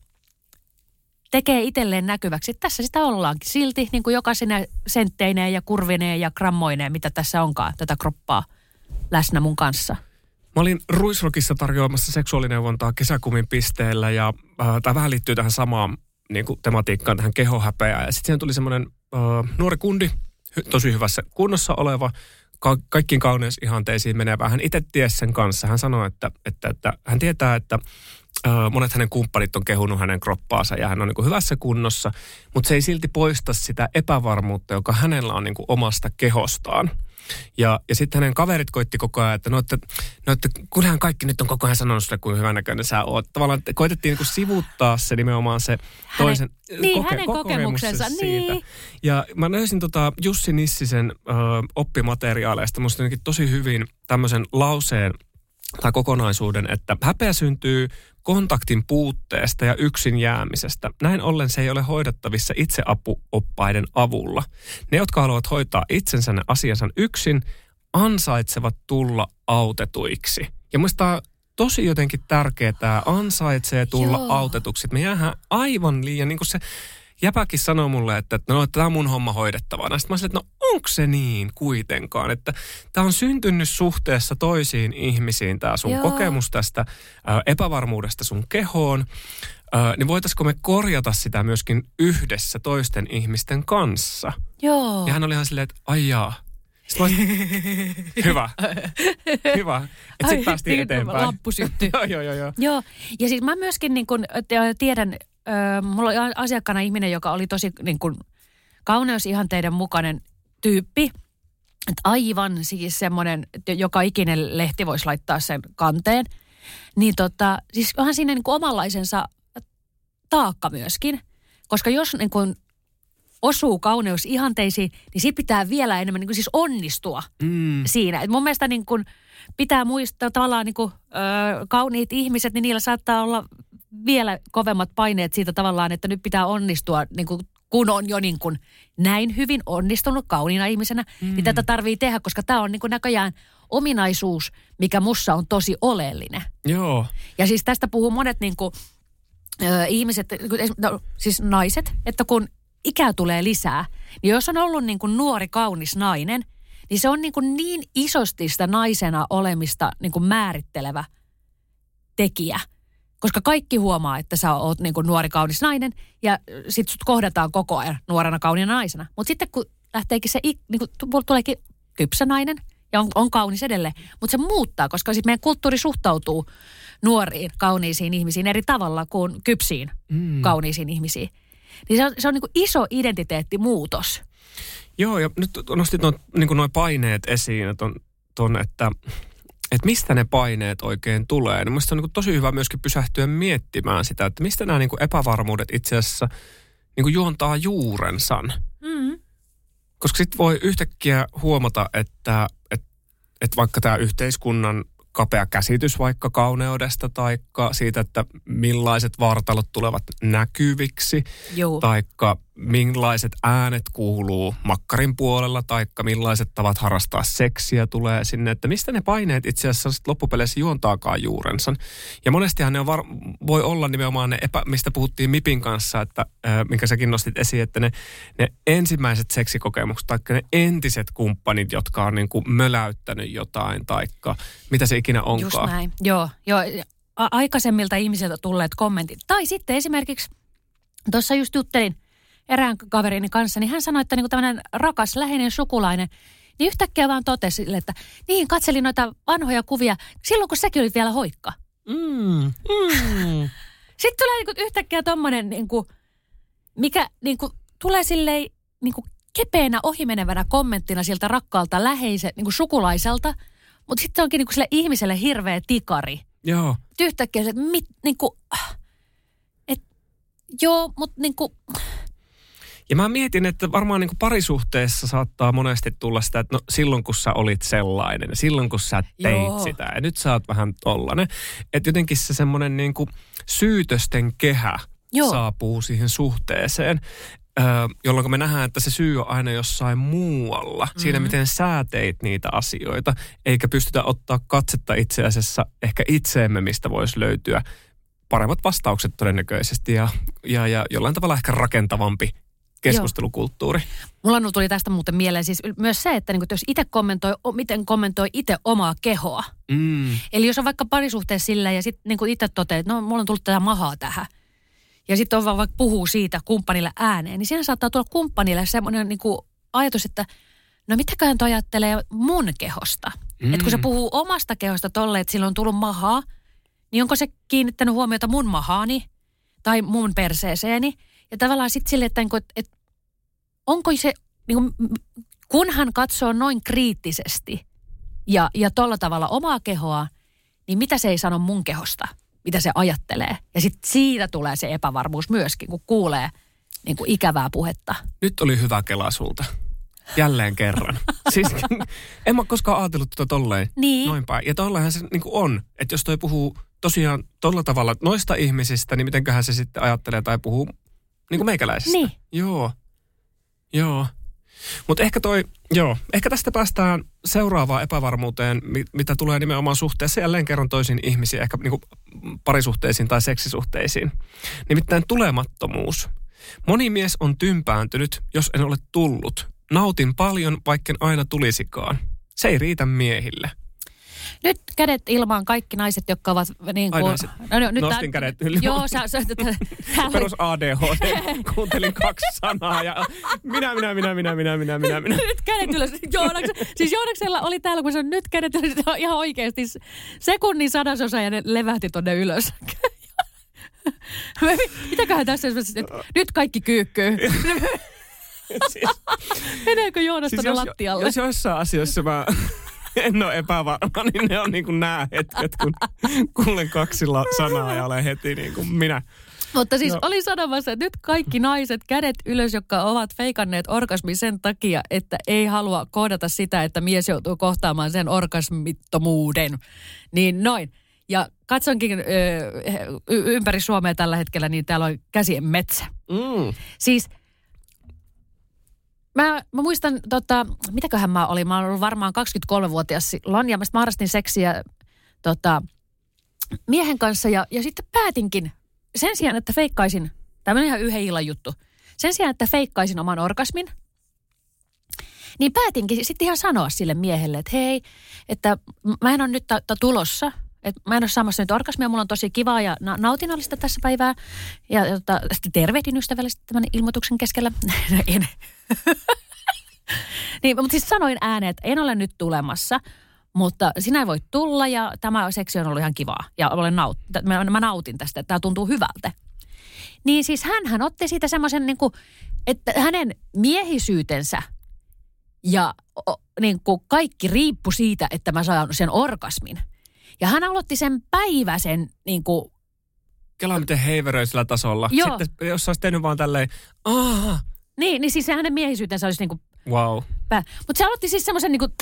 tekee itselleen näkyväksi. Tässä sitä ollaankin silti niinku jokaisena sentteineen ja kurvineen ja grammoineen, mitä tässä onkaan tätä kroppaa läsnä mun kanssa. Mä olin Ruisrockissa tarjoamassa seksuaalineuvontaa kesäkumin pisteellä ja äh, tämä vähän liittyy tähän samaan niin kuin tematiikkaan, tähän kehohäpeään. Ja sitten siihen tuli semmoinen äh, nuori kundi, hy, tosi hyvässä kunnossa oleva, ka- kaikkiin kauneusihanteisiin menevä. Hän itse tiesi sen kanssa. Hän sanoi, että, että, että hän tietää, että äh, monet hänen kumppanit on kehunut hänen kroppaansa ja hän on niin kuin hyvässä kunnossa, mutta se ei silti poista sitä epävarmuutta, joka hänellä on niin kuin omasta kehostaan. Ja, ja sitten hänen kaverit koitti koko ajan, että no, että, no, että kunhan kaikki nyt on koko ajan sanonut sille, kuinka hyvänäköinen sä oot. Tavallaan koitettiin niin kuin sivuttaa se nimenomaan se toisen hänen, niin, koke, hänen kokemuksensa. siitä. Niin. Ja mä löysin tota Jussi Nissisen ö, oppimateriaaleista musta jotenkin tosi hyvin tämmöisen lauseen tai kokonaisuuden, että häpeä syntyy kontaktin puutteesta ja yksin jäämisestä. Näin ollen se ei ole hoidettavissa itseapuoppaiden avulla. Ne, jotka haluavat hoitaa itsensä ne asiansa yksin, ansaitsevat tulla autetuiksi. Ja musta tosi jotenkin tärkeää, tämä ansaitsee tulla Joo. autetuksi. Me jäähän aivan liian, niin kuin se jäpäkin sanoi mulle, että no, tämä on mun homma hoidettavana. Sitten mä sanoin, että no onko se niin kuitenkaan, että tämä on syntynyt suhteessa toisiin ihmisiin, tämä sun Joo. kokemus tästä ä, epävarmuudesta sun kehoon, ä, niin voitaisiko me korjata sitä myöskin yhdessä toisten ihmisten kanssa? Joo. Ja hän oli ihan silleen, että ai jaa. Sitten mä olisin, hyvä, hyvä. Että sitten päästiin eteenpäin. Lappu syttyi. joo, joo, joo, joo. Joo, ja siis mä myöskin niin kun, tiedän, Öö, mulla oli asiakkaana ihminen, joka oli tosi niin kuin kauneusihanteiden mukainen tyyppi. Että aivan siis semmoinen, joka ikinen lehti voisi laittaa sen kanteen. Niin tota, siis onhan siinä niin kuin omanlaisensa taakka myöskin. Koska jos niin kuin osuu kauneusihanteisiin, niin sit pitää vielä enemmän niin kuin siis onnistua mm. siinä. Et mun mielestä niin kuin pitää muistaa tavallaan niin kuin, ö, kauniit ihmiset, niin niillä saattaa olla vielä kovemmat paineet siitä tavallaan, että nyt pitää onnistua, niin kuin, kun on jo niin kuin näin hyvin onnistunut kauniina ihmisenä, mm. niin tätä tarvii tehdä, koska tämä on niin kuin näköjään ominaisuus, mikä mussa on tosi oleellinen. Joo. Ja siis tästä puhuu monet niin kuin, ö, ihmiset, no, siis naiset, että kun ikää tulee lisää, niin jos on ollut niin kuin nuori, kaunis nainen, niin se on niin kuin niin isosti sitä naisena olemista niin kuin määrittelevä tekijä. Koska kaikki huomaa, että sä oot niin kuin nuori, kaunis nainen ja sit sut kohdataan koko ajan nuorena, kauniina naisena. Mutta sitten kun lähteekin se, niin kuin tuleekin kypsä nainen ja on, on kaunis edelleen, mutta se muuttaa, koska sitten meidän kulttuuri suhtautuu nuoriin, kauniisiin ihmisiin eri tavalla kuin kypsiin, mm. kauniisiin ihmisiin. Niin se on, se on niin kuin iso identiteettimuutos. Joo, ja nyt nostit noin niin kuin noi paineet esiin, ton, ton, että että mistä ne paineet oikein tulee. Niin mielestäni on niin kuin tosi hyvä myöskin pysähtyä miettimään sitä, että mistä nämä niin kuin epävarmuudet itse asiassa niin kuin juontaa juurensa. Mm. Koska sitten voi yhtäkkiä huomata, että, että, että vaikka tämä yhteiskunnan kapea käsitys vaikka kauneudesta tai siitä, että millaiset vartalot tulevat näkyviksi, Joo. taikka millaiset äänet kuuluu makkarin puolella, taikka millaiset tavat harrastaa seksiä tulee sinne, että mistä ne paineet itse asiassa loppupeleissä juontaakaan juurensa. Ja monestihan ne on var- voi olla nimenomaan ne, epä- mistä puhuttiin Mipin kanssa, että, äh, minkä säkin nostit esiin, että ne, ne ensimmäiset seksikokemukset, taikka ne entiset kumppanit, jotka on niin kuin möläyttänyt jotain, taikka mitä se ikinä onkaan. Just näin, joo. joo. A- aikaisemmilta ihmisiltä tulleet kommentit. Tai sitten esimerkiksi, tuossa just juttelin erään kaverini kanssa, niin hän sanoi, että niinku tämmöinen rakas, läheinen sukulainen, niin yhtäkkiä vaan totesi sille, että niin, katselin noita vanhoja kuvia silloin, kun säkin olit vielä hoikka. Mm, mm. Sitten tulee niinku yhtäkkiä tommonen, niinku, mikä niinku, tulee silleen niinku, kepeänä ohimenevänä kommenttina siltä rakkaalta läheiset, niinku, sukulaiselta, mutta sitten onkin niinku, sille ihmiselle hirveä tikari. Joo. Yhtäkkiä se, että mit, niinku, et, joo, mutta niinku... Ja mä mietin, että varmaan niin kuin parisuhteessa saattaa monesti tulla sitä, että no silloin kun sä olit sellainen, silloin kun sä teit Joo. sitä ja nyt sä oot vähän tollanen. Että jotenkin se semmoinen niin kuin syytösten kehä Joo. saapuu siihen suhteeseen, öö, jolloin me nähdään, että se syy on aina jossain muualla. Mm-hmm. Siinä, miten sä teit niitä asioita, eikä pystytä ottaa katsetta itse asiassa ehkä itseemme, mistä voisi löytyä paremmat vastaukset todennäköisesti ja, ja, ja jollain tavalla ehkä rakentavampi keskustelukulttuuri. Joo. Mulla tuli tästä muuten mieleen siis myös se, että niinku, jos itse kommentoi, miten kommentoi itse omaa kehoa. Mm. Eli jos on vaikka parisuhteessa sillä ja sitten niinku itse toteaa, että no mulla on tullut tätä mahaa tähän. Ja sitten on vaan vaikka puhuu siitä kumppanille ääneen, niin siinä saattaa tulla kumppanille semmoinen niinku ajatus, että no mitäköhän toi ajattelee mun kehosta. Mm. Että kun se puhuu omasta kehosta tolle, että sillä on tullut mahaa, niin onko se kiinnittänyt huomiota mun mahaani tai mun perseeseeni. Ja tavallaan sitten silleen, että, että, että onko se, niin kuin, kun hän katsoo noin kriittisesti ja, ja tolla tavalla omaa kehoa, niin mitä se ei sano mun kehosta, mitä se ajattelee. Ja sitten siitä tulee se epävarmuus myöskin, kun kuulee niin kuin ikävää puhetta. Nyt oli hyvä kela sulta. Jälleen kerran. Siis en mä koskaan ajatellut tuota tolleen Niin. noin päin. Ja tollainhan se niin kuin on, että jos toi puhuu tosiaan tolla tavalla noista ihmisistä, niin mitenköhän se sitten ajattelee tai puhuu niin kuin meikäläisistä. Niin. Joo. Joo. Mutta ehkä toi, joo, ehkä tästä päästään seuraavaan epävarmuuteen, mitä tulee nimenomaan suhteessa jälleen kerran toisiin ihmisiin, ehkä niin kuin parisuhteisiin tai seksisuhteisiin. Nimittäin tulemattomuus. Moni mies on tympääntynyt, jos en ole tullut. Nautin paljon, vaikken aina tulisikaan. Se ei riitä miehille. Nyt kädet ilmaan kaikki naiset, jotka ovat niin kuin... Ai naiset. No, no, nyt Nostin tämän, kädet yli. Joo, sä... sä Perus A D H D. Kuuntelin kaksi sanaa ja minä, minä, minä, minä, minä, minä, minä, minä. Nyt kädet ylös. Joonaks, siis Joonaksella oli täällä, kun se on nyt kädet ylös, ihan oikeasti sekunnin sadasosa ja ne levähti tonne ylös. Mitäköhän tässä, että nyt kaikki kyykkyy. Siis, meneekö Joonas siis tonne jos, lattialle? Jos joissain asioissa mä en ole epävarma, niin ne on niin kuin nämä hetket, kun kuulen kaksi sanaa ja olen heti niin kuin minä. Mutta siis no. oli sanomassa, että nyt kaikki naiset kädet ylös, jotka ovat feikanneet orgasmin sen takia, että ei halua kohdata sitä, että mies joutuu kohtaamaan sen orgasmittomuuden. Niin noin. Ja katsonkin ö, ympäri Suomea tällä hetkellä, niin täällä on käsien metsä. Mm. Siis mä, mä muistan, tota, mitäköhän mä olin, mä olin ollut varmaan kaksikymmentäkolmevuotias silloin, ja mä harrastin seksiä tota, miehen kanssa, ja, ja sitten päätinkin, sen sijaan, että feikkaisin, tämä on ihan yhden illan juttu, sen sijaan, että feikkaisin oman orgasmin, niin päätinkin sitten ihan sanoa sille miehelle, että hei, että mä en ole nyt ta- ta- tulossa, että mä en ole saamassa nyt orgasmia, mulla on tosi kivaa ja na- nautinnollista tässä päivää. Ja tota, tervehdin ystävällisesti tämän ilmoituksen keskellä. en. niin, mutta siis sanoin ääneen, että en ole nyt tulemassa, mutta sinä ei voi tulla ja tämä seksi on ollut ihan kivaa. Ja olen naut- mä, mä nautin tästä, että tämä tuntuu hyvältä. Niin siis hänhän otti siitä semmoisen, niin kuin, että hänen miehisyytensä ja niin kuin kaikki riippui siitä, että mä saan sen orgasmin. Ja hän aloitti sen päiväsen niin kuin... Kelaa miten heiveröisellä tasolla. Joo. Sitten jos olisi tehnyt vaan tälleen, aah. Niin, niin siis hänen miehisyytensä olisi niin kuin... Wow. Mutta se aloitti siis semmoisen niin kuin...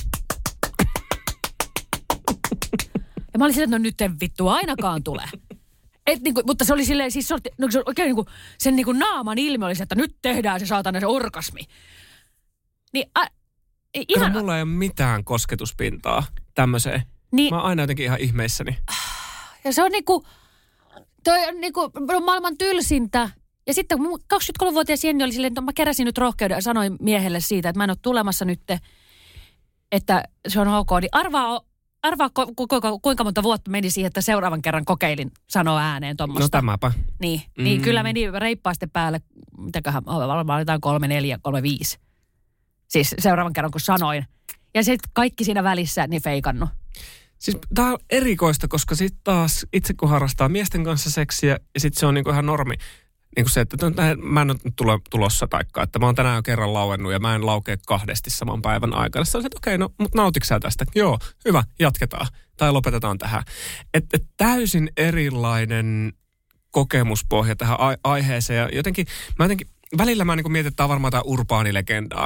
Ja mä olin silleen, että no nyt en vittu ainakaan tule. Et niinku, mutta se oli silleen, siis se oli, no, se oli oikein niinku, sen niinku naaman ilme oli se, että nyt tehdään se saatana se orgasmi. Niin, a, ihan... Kyllä mulla ei ole mitään kosketuspintaa tämmöiseen. Niin, mä oon aina jotenkin ihan ihmeissäni. Ja se on niinku, toi on niinku maailman tylsintä. Ja sitten kun kaksikymmentäkolmevuotias Jenni oli silleen, että mä keräsin nyt rohkeuden ja sanoin miehelle siitä, että mä en ole tulemassa nyt, että se on ok. Niin arvaa, arvaa kuinka, kuinka monta vuotta meni siihen, että seuraavan kerran kokeilin sanoa ääneen tuommoista. No tämäpä. Niin, mm. niin kyllä meni reippaasti päälle, mitäköhän, varmaan jotain kolme, neljä, kolme, viisi. Siis seuraavan kerran kun sanoin. Ja sitten kaikki siinä välissä niin feikannut. Siis tää on erikoista, koska sitten taas itse kun harrastaa miesten kanssa seksiä ja sitten se on niinku ihan normi. Niin kuin se, että mä en ole tule, tulossa taikka, että mä oon tänään jo kerran lauennut ja mä en laukee kahdesti saman päivän aikana. Sitten on se, että okei, no, mutta nautitko sä tästä? Joo, hyvä, jatketaan. Tai lopetetaan tähän. Että et täysin erilainen kokemuspohja tähän a- aiheeseen. Ja jotenkin, mä jotenkin, välillä mä niin kuin mietin, että tää on varmaan jotain urbaanilegendaa.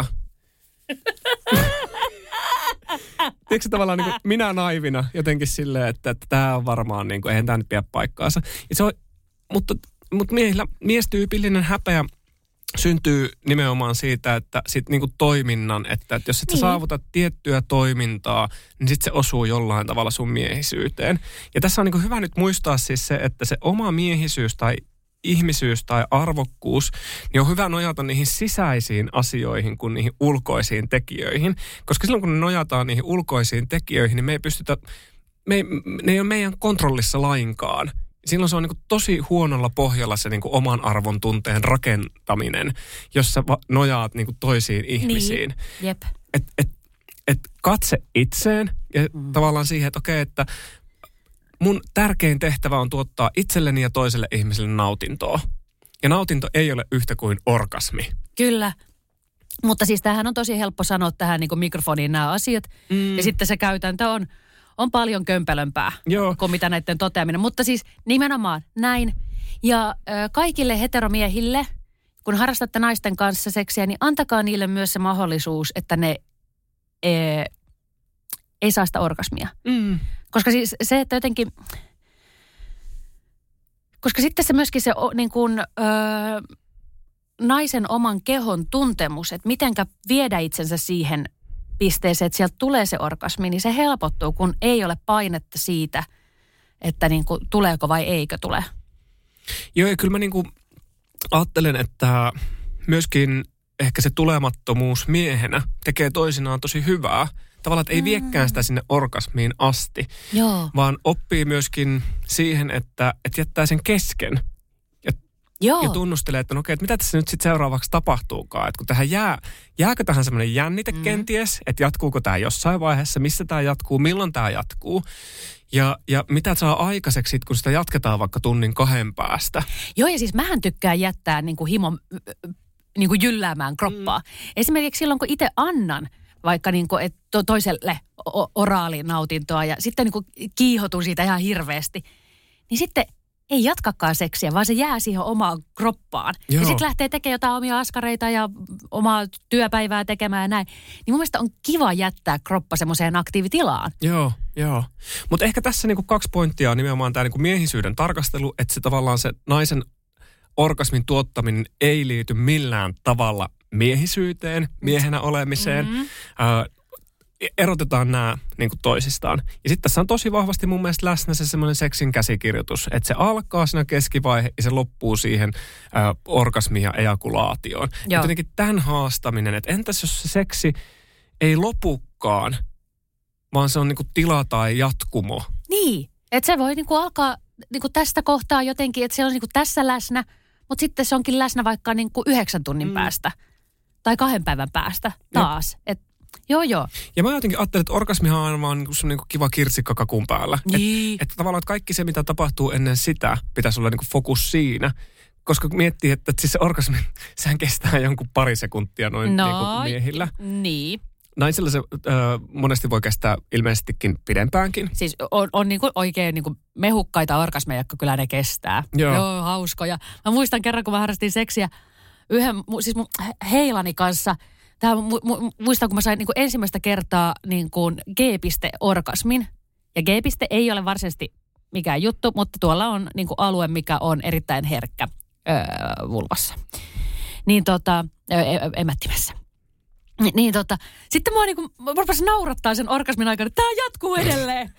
Tiedätkö tavallaan niin kuin minä naivina jotenkin silleen, että, että tää on varmaan, niin kuin, eihän tää nyt pidä paikkaansa. Ja se on, mutta... Mutta miehillä, miestyypillinen häpeä syntyy nimenomaan siitä, että sit niinku toiminnan, että, että jos et niin. sä saavuta tiettyä toimintaa, niin sit se osuu jollain tavalla sun miehisyyteen. Ja tässä on niinku hyvä nyt muistaa siis se, että se oma miehisyys tai ihmisyys tai arvokkuus, niin on hyvä nojata niihin sisäisiin asioihin kuin niihin ulkoisiin tekijöihin. Koska silloin kun ne nojataan niihin ulkoisiin tekijöihin, niin me ei pystytä, me ei, ne ei ole meidän kontrollissa lainkaan. Silloin se on niin kuin tosi huonolla pohjalla se niin kuin oman arvon tunteen rakentaminen, jossa va- nojaat niin kuin toisiin ihmisiin. Niin. Jep. Et, et, et katse itseen ja mm. tavallaan siihen, että okei, että mun tärkein tehtävä on tuottaa itselleni ja toiselle ihmiselle nautintoa. Ja nautinto ei ole yhtä kuin orgasmi. Kyllä. Mutta siis tämähän on tosi helppo sanoa tähän niin kuin mikrofoniin nämä asiat. Mm. Ja sitten se käytäntö on... On paljon kömpelömpää Joo. kuin mitä näiden toteaminen. Mutta siis nimenomaan näin. Ja ö, kaikille heteromiehille, kun harrastatte naisten kanssa seksiä, niin antakaa niille myös se mahdollisuus, että ne e, ei saa sitä orgasmia. Mm. Koska siis se, että jotenkin... Koska sitten se myöskin se niin kuin, ö, naisen oman kehon tuntemus, että mitenkä viedä itsensä siihen pisteeseen, että sieltä tulee se orgasmi, niin se helpottuu, kun ei ole painetta siitä, että niin kuin, tuleeko vai eikö tule. Joo, ja kyllä mä niin kuin ajattelen, että myöskin ehkä se tulemattomuus miehenä tekee toisinaan tosi hyvää. Tavallaan, että ei mm. viekään sitä sinne orgasmiin asti, Joo. vaan oppii myöskin siihen, että, että jättää sen kesken. Joo. Ja tunnustelee, että no okei, että mitä tässä nyt sitten seuraavaksi tapahtuukaan. Että kun tähän jää, jääkö tähän semmoinen jännite mm. kenties, että jatkuuko tämä jossain vaiheessa, missä tämä jatkuu, milloin tämä jatkuu. Ja, ja mitä saa aikaiseksi sit, kun sitä jatketaan vaikka tunnin kahden päästä. Joo, ja siis mähän tykkään jättää niin kuin himo niin kuin jylläämään kroppaa. Mm. Esimerkiksi silloin, kun itse annan vaikka niin kuin, että toiselle oraalinautintoa ja sitten niin kuin kiihotun siitä ihan hirveästi, niin sitten ei jatkakaan seksiä, vaan se jää siihen omaan kroppaan. Joo. Ja sitten lähtee tekemään jotain omia askareita ja omaa työpäivää tekemään ja näin. Niin mun mielestä on kiva jättää kroppa semmoiseen aktiivitilaan. Joo, joo. Mutta ehkä tässä niinku kaksi pointtia on nimenomaan tämä niinku miehisyyden tarkastelu, että se tavallaan se naisen orgasmin tuottaminen ei liity millään tavalla miehisyyteen, miehenä olemiseen. Mm-hmm. Äh, erotetaan nämä niin kuin toisistaan. Ja sitten tässä on tosi vahvasti mun mielestä läsnä se semmoinen seksin käsikirjoitus, että se alkaa siinä keskivaihe ja se loppuu siihen ä, orgasmiin ja ejakulaatioon. Ja jotenkin tämän haastaminen, että entäs jos se seksi ei lopukaan, vaan se on niin kuin tila tai jatkumo. Niin, että se voi niin kuin alkaa niin kuin tästä kohtaa jotenkin, että se on niin kuin tässä läsnä, mutta sitten se onkin läsnä vaikka niin kuin yhdeksän tunnin mm. päästä tai kahden päivän päästä taas. Että Joo, joo. Ja mä jotenkin ajattelin, että orgasmihan on vaan niinku semmoinen kiva kirsikka kakun päällä. Niin. Että et tavallaan, että kaikki se, mitä tapahtuu ennen sitä, pitäisi olla niinku fokus siinä. Koska miettii, että, että siis se orgasmi, sehän kestää jonkun pari sekuntia noin no, niinku miehillä. Niin. naisilla se äh, monesti voi kestää ilmeisestikin pidempäänkin. Siis on, on niinku oikein niinku mehukkaita orgasmeja, jotka kyllä ne kestää. Joo. Joo, hauskoja. Mä muistan kerran, kun mä harrastin seksiä yhden, siis mun heilani kanssa. Tää, mu, mu, muistan, kun mä sain niinku ensimmäistä kertaa niinku G-piste-orgasmin. Ja G-piste ei ole varsinaisesti mikään juttu, mutta tuolla on niinku alue, mikä on erittäin herkkä öö, vulvassa. Niin tota, öö, emättimessä. Ni, niin tota, sitten mua niinku, mä rupesin naurattaa sen orgasmin aikana, että tää jatkuu edelleen.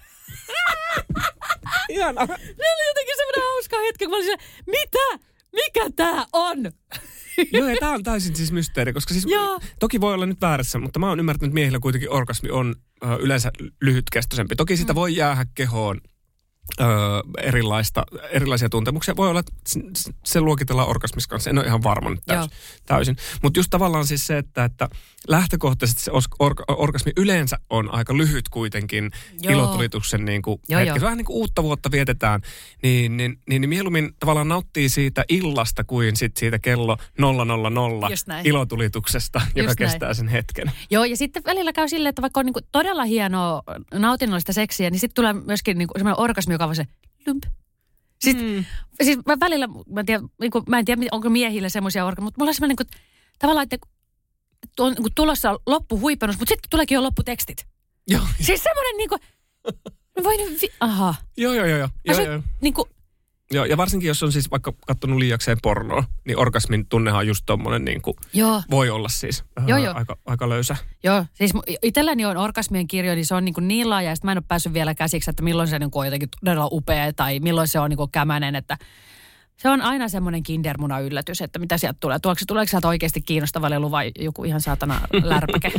Ihanaa. Se oli jotenkin semmoinen hauska hetki, kun mä olin siellä, mitä? Mikä tää on? Joo, ja tää on täysin siis mysteeri, koska siis Joo. toki voi olla nyt väärässä, mutta mä oon ymmärtänyt, että miehillä kuitenkin orgasmi on ö, yleensä lyhytkestoisempi. Toki sitä mm. voi jäädä kehoon ö, erilaista, erilaisia tuntemuksia. Voi olla, että se luokitellaan orgasmissa kanssa. En ole ihan varma nyt täysin. täysin. Mutta just tavallaan siis se, että, että lähtökohtaisesti se or- orgasmi yleensä on aika lyhyt kuitenkin Joo. ilotulituksen niin kuin Joo, hetki. jo. Vähän niin kuin uutta vuotta vietetään, niin, niin, niin, niin mieluummin tavallaan nauttii siitä illasta kuin sit siitä kello nolla nolla nolla ilotulituksesta, Just joka näin. kestää sen hetken. Joo, ja sitten välillä käy silleen, että vaikka on niinku todella hienoa nautinnollista seksiä, niin sitten tulee myöskin niinku semmoinen orgasmi, joka on se lump. Sitten, mm. Siis mä välillä, mä en tiedä, niinku, mä en tiedä onko miehillä semmoisia orgasmeja, mutta mulla on semmoinen niinku, tavallaan, että on niinku tulossa loppuhuipennus, mutta sitten tuleekin jo lopputekstit. Joo. Siis semmoinen niinku, no voi nyt, vi- aha. Joo, joo, joo. joo, joo, joo. Niinku, Joo, ja varsinkin jos on siis vaikka katsonut liiakseen pornoa, niin orgasmin tunnehan on just tommonen niin kuin, voi olla siis joo, äh, joo. aika, aika löysä. Joo, siis itselläni on orgasmien kirjo, niin se on niin, kuin niin laaja, että mä en ole päässyt vielä käsiksi, että milloin se niin kuin on jotenkin todella upea tai milloin se on niin kuin kämänen, että se on aina semmoinen kindermuna yllätys, että mitä sieltä tulee. Tuleeko, tuleeko sieltä oikeasti kiinnostava lelu vai joku ihan saatana lärpäke?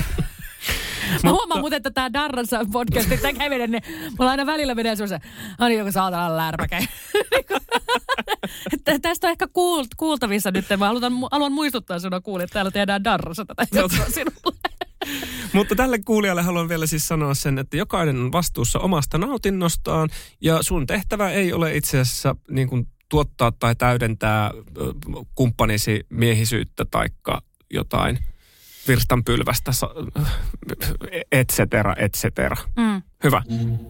Mä huomaan muuten, että tää Darrassa podcastin tekeminen, niin mulla aina välillä menee semmoisen, aina joku saatana lärpäke. Tästä on ehkä kuult, kuultavissa nyt. Mä haluan, haluan muistuttaa sinua kuulijat, että täällä tehdään Darrassa tätä juttua sinulle. Mutta tälle kuulijalle haluan vielä siis sanoa sen, että jokainen on vastuussa omasta nautinnostaan ja sun tehtävä ei ole itse asiassa niin kuin tuottaa tai täydentää kumppanisi miehisyyttä taikka jotain virstanpylvästä, et cetera, et cetera. Mm. Hyvä.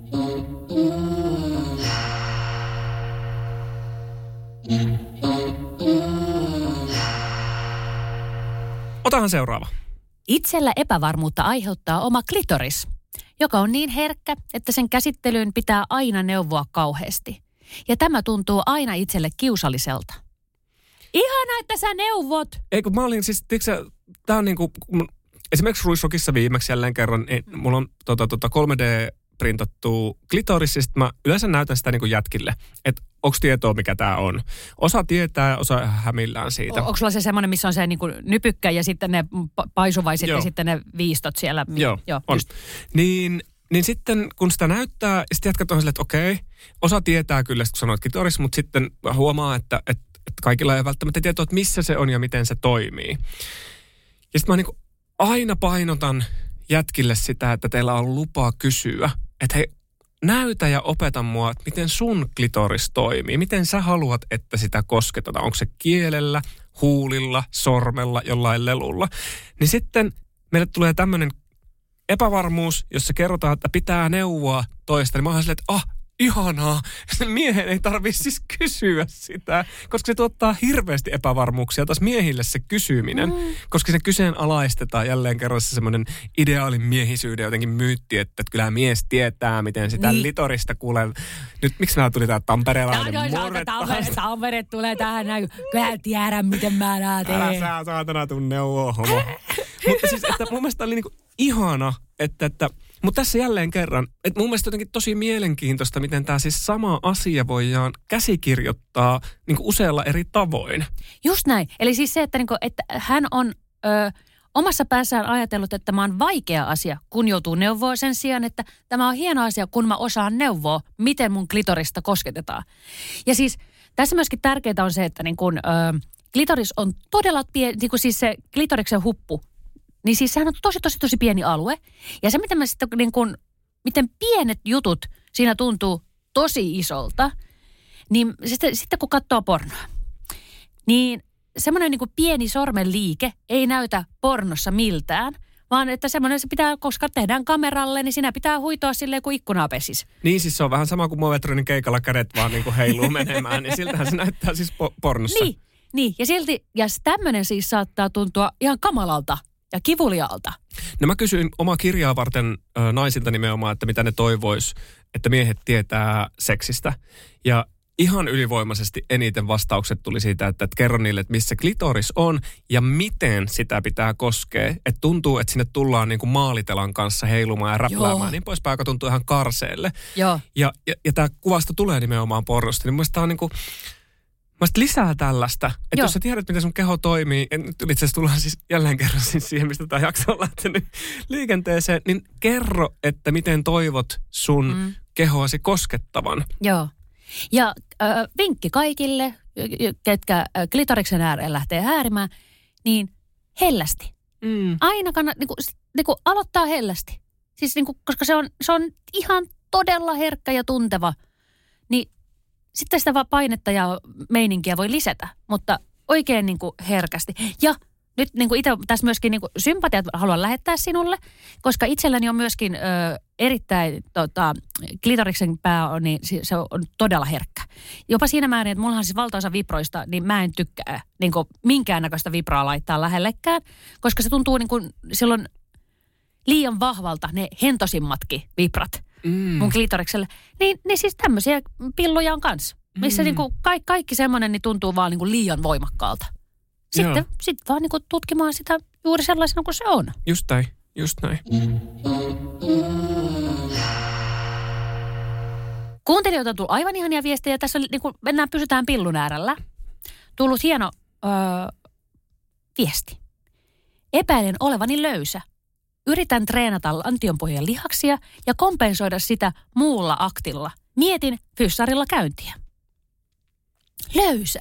Otahan seuraava. Itsellä epävarmuutta aiheuttaa oma klitoris, joka on niin herkkä, että sen käsittelyyn pitää aina neuvoa kauheasti. Ja tämä tuntuu aina itselle kiusalliselta. Ihana, että sä neuvot! Ei kun mä olin siis, tiiäksä, tää on niinku, esimerkiksi Ruisrockissa viimeksi jälleen kerran, niin mulla on tota, tota kolme D-printattu klitoris, ja sit mä yleensä näytän sitä niinku jätkille, että onko tietoa, mikä tää on. Osa tietää, osa hämillään siitä. O- onko sulla se semmoinen, missä on se niinku nypykkä ja sitten ne paisuvaiset Joo. ja sitten ne viistot siellä? Joo, Joo on. just. Niin, niin sitten kun sitä näyttää, ja sitten jatkat on silleen, että okei, osa tietää kyllä, kun sanoit klitoris, mutta sitten huomaa, että, että, että kaikilla ei välttämättä tietoa, että missä se on ja miten se toimii. Ja sitten mä niin kuin aina painotan jätkille sitä, että teillä on lupa kysyä, että hei, näytä ja opeta mua, että miten sun klitoris toimii. Miten sä haluat, että sitä kosketetaan. Onko se kielellä, huulilla, sormella, jollain lelulla. Niin sitten meille tulee tämmöinen epävarmuus, jossa kerrotaan, että pitää neuvoa toista. Niin mä oon silleen, että ah, ihanaa. Miehen ei tarvitse siis kysyä sitä, koska se tuottaa hirveästi epävarmuuksia taas miehille se kysyminen, mm. koska se kyseenalaistetaan jälleen kerran se semmoinen ideaalin miehisyyden jotenkin myytti, että, että kyllä mies tietää, miten sitä niin. litorista kuulee. Nyt miksi nämä tuli tää tamperelainen no, no, murre Tampere, Tampere tulee tähän näin. Kyllä tiedän, miten mä nää teen. Älä sä saatana tuu neuvoa, homo. Mutta siis, että mun mielestä oli niinku ihana, että, että mutta tässä jälleen kerran, että mun mielestä jotenkin tosi mielenkiintoista, miten tämä siis sama asia voidaan käsikirjoittaa niin kuin usealla eri tavoin. Just näin. Eli siis se, että, niin kuin, että hän on ö, omassa päässään ajatellut, että tämä on vaikea asia, kun joutuu neuvoa sen sijaan, että tämä on hieno asia, kun mä osaan neuvoa, miten mun klitorista kosketetaan. Ja siis tässä myöskin tärkeää on se, että niin kuin, ö, klitoris on todella pieni, niin kuin siis se klitoriksen huppu, niin siis sehän on tosi, tosi, tosi pieni alue. Ja se, miten, mä sitten, niin kun, miten pienet jutut siinä tuntuu tosi isolta, niin sitten, sitten kun katsoo pornoa, niin semmoinen niin kuin pieni sormen liike ei näytä pornossa miltään, vaan että semmoinen se pitää, koska tehdään kameralle, niin siinä pitää huitoa silleen kuin ikkunaa pesis. Niin siis se on vähän sama kuin Movetronin keikalla kädet vaan niin kuin heiluu menemään, niin siltähän se näyttää siis po- pornossa. Niin, niin, ja silti, ja tämmöinen siis saattaa tuntua ihan kamalalta ja kivuliaalta. No mä kysyin omaa kirjaa varten ö, naisilta nimenomaan, että mitä ne toivois, että miehet tietää seksistä. Ja ihan ylivoimaisesti eniten vastaukset tuli siitä, että, että kerro niille, että missä klitoris on ja miten sitä pitää koskea. Että tuntuu, että sinne tullaan niin kuin maalitelan kanssa heilumaan ja räpläämään. Joo. Niin poispäin, joka tuntuu ihan karseelle. Joo. Ja, ja, ja tämä kuvasto tulee nimenomaan pornosta. Niin mun mielestä tämä on niin kuin... Mä lisää tällaista, että Joo. jos sä tiedät, miten sun keho toimii, ja nyt itse asiassa tullaan siis jälleen kerran siis siihen, mistä tämä jakso on lähtenyt liikenteeseen, niin kerro, että miten toivot sun mm. kehoasi koskettavan. Joo. Ja äh, vinkki kaikille, ketkä klitoriksen ääreen lähtee häärimään, niin hellästi. Mm. Aina kannattaa niinku, niinku aloittaa hellästi. Siis niinku, koska se on, se on ihan todella herkkä ja tunteva, niin sitten sitä vaan painetta ja meininkiä voi lisätä, mutta oikein niin kuin herkästi. Ja nyt niin kuin itse tässä myöskin niin kuin sympatiat haluan lähettää sinulle, koska itselläni on myöskin ö, erittäin tota, klitoriksen pää on, niin se on todella herkkä. Jopa siinä määrin, että mullahan siis valtaosa viproista, niin mä en tykkää niin kuin minkäännäköistä vibraa laittaa lähellekään, koska se tuntuu niin kuin silloin liian vahvalta ne hentosimmatkin vibrat. Mm. mun klitorikselle. Niin, niin siis tämmöisiä pilluja on kanssa. Missä mm. niinku kaikki, kaikki semmoinen niin tuntuu vaan niinku liian voimakkaalta. Sitten sit vaan niinku tutkimaan sitä juuri sellaisena kuin se on. Just näin, just näin. Kuuntelijoilta on tullut aivan ihania viestejä. Tässä on, niinku, mennään, pysytään pillun äärellä. Tullut hieno öö, viesti. Epäilen olevani löysä. Yritän treenata lantionpohjan lihaksia ja kompensoida sitä muulla aktilla. Mietin fyssarilla käyntiä. Löysä.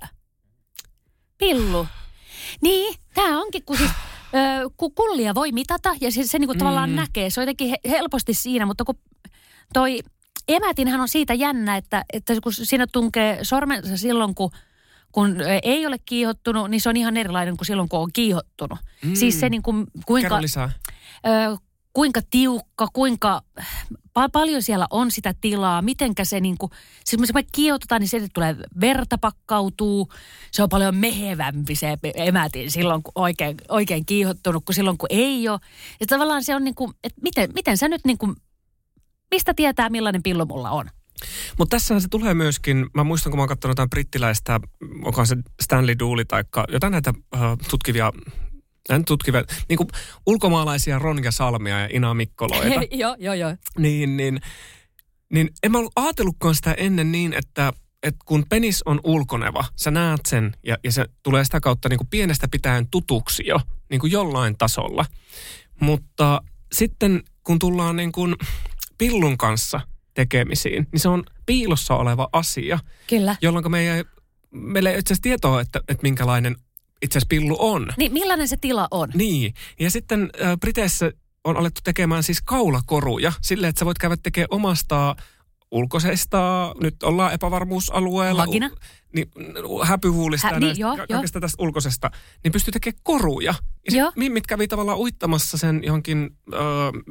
Pillu. Niin, tämä onkin, kun siis, ö, kun kullia voi mitata ja se, se niinku mm. tavallaan näkee. Se on jotenkin he, helposti siinä, mutta kun toi emätinhän on siitä jännä, että, että kun siinä tunkee sormensa silloin, kun kun ei ole kiihottunut, niin se on ihan erilainen kuin silloin, kun on kiihottunut. Mm. Siis se niin kuin, kuinka, ö, kuinka tiukka, kuinka pa- paljon siellä on sitä tilaa, mitenkä se niin kuin, siis kun me kiihotetaan, niin se tulee verta pakkautuu. Se on paljon mehevämpi se emätin silloin, kun oikein, oikein kiihottunut, kuin silloin, kun ei ole. Ja tavallaan se on niin kuin, että miten, miten sä nyt niin kuin, mistä tietää, millainen pillu mulla on? Mutta tässähän se tulee myöskin, mä muistan, kun mä oon katsonut jotain brittiläistä, onko se Stanley Dooley tai jotain näitä uh, tutkivia, en tutkivia, niin kuin ulkomaalaisia Ronja Salmia ja Ina Mikkoloita. Joo, joo, joo. Niin, niin, niin en mä ollut ajatellutkaan sitä ennen niin, että, että kun penis on ulkoneva, sä näet sen ja, ja se tulee sitä kautta niin kuin pienestä pitäen tutuksi jo, niin kuin jollain tasolla. Mutta sitten kun tullaan niin kuin pillun kanssa tekemisiin, niin se on piilossa oleva asia. Kyllä. Jolloin me ei, meillä ei itse asiassa tietoa, että, että minkälainen itse asiassa pillu on. Niin, millainen se tila on? Niin. Ja sitten äh, Briteissä on alettu tekemään siis kaulakoruja silleen, että sä voit käydä tekemään omasta ulkoisesta, nyt ollaan epävarmuusalueella. Vagina? U, niin, häpyhuulista Hä, ja niin, näistä, joo, kaikesta jo. Tästä ulkoisesta, niin pystyy tekemään koruja. Ja sit mimmit kävi tavallaan uittamassa sen johonkin, äh,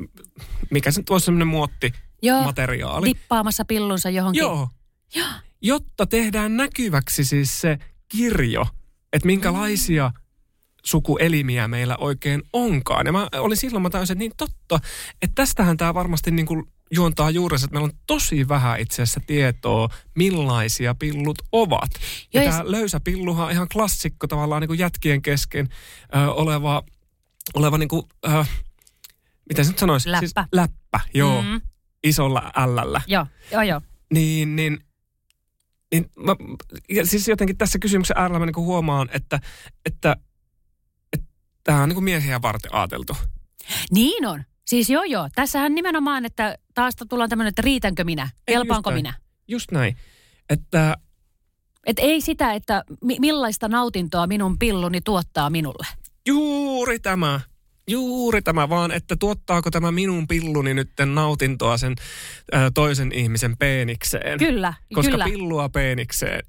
mikä se nyt voisi sellainen muotti, Joo, materiaali. dippaamassa pillunsa johonkin. Joo. Joo. Jotta tehdään näkyväksi siis se kirjo, että minkälaisia mm. sukuelimiä meillä oikein onkaan. Ja mä olin silloin, mä tajusin, että niin totta, että tästähän tämä varmasti niin kuin juontaa juurensa, että meillä on tosi vähän itse asiassa tietoa, millaisia pillut ovat. Ja Joo, tämä löysä pilluhan on ihan klassikko tavallaan niin kuin jätkien kesken ö, oleva, oleva niin kuin, ö, mitä se nyt sanoisi? Läppä. Siis, läppä, joo. Mm. Isolla ällä. Joo, joo, joo. Niin, niin, niin mä, ja siis jotenkin tässä kysymyksen äärellä mä niin kuin huomaan, että, että, että tämä on niin kuin miehiä varten ajateltu. Niin on. Siis joo joo. Tässähän nimenomaan, että taas tullaan tämmöinen, että riitänkö minä, kelpaanko minä. Just näin. Että et ei sitä, että mi- millaista nautintoa minun pilluni tuottaa minulle. Juuri tämä. Juuri tämä vaan, että tuottaako tämä minun pilluni nytten nautintoa sen ä, toisen ihmisen peenikseen. Kyllä, Koska kyllä. pillua peenikseen.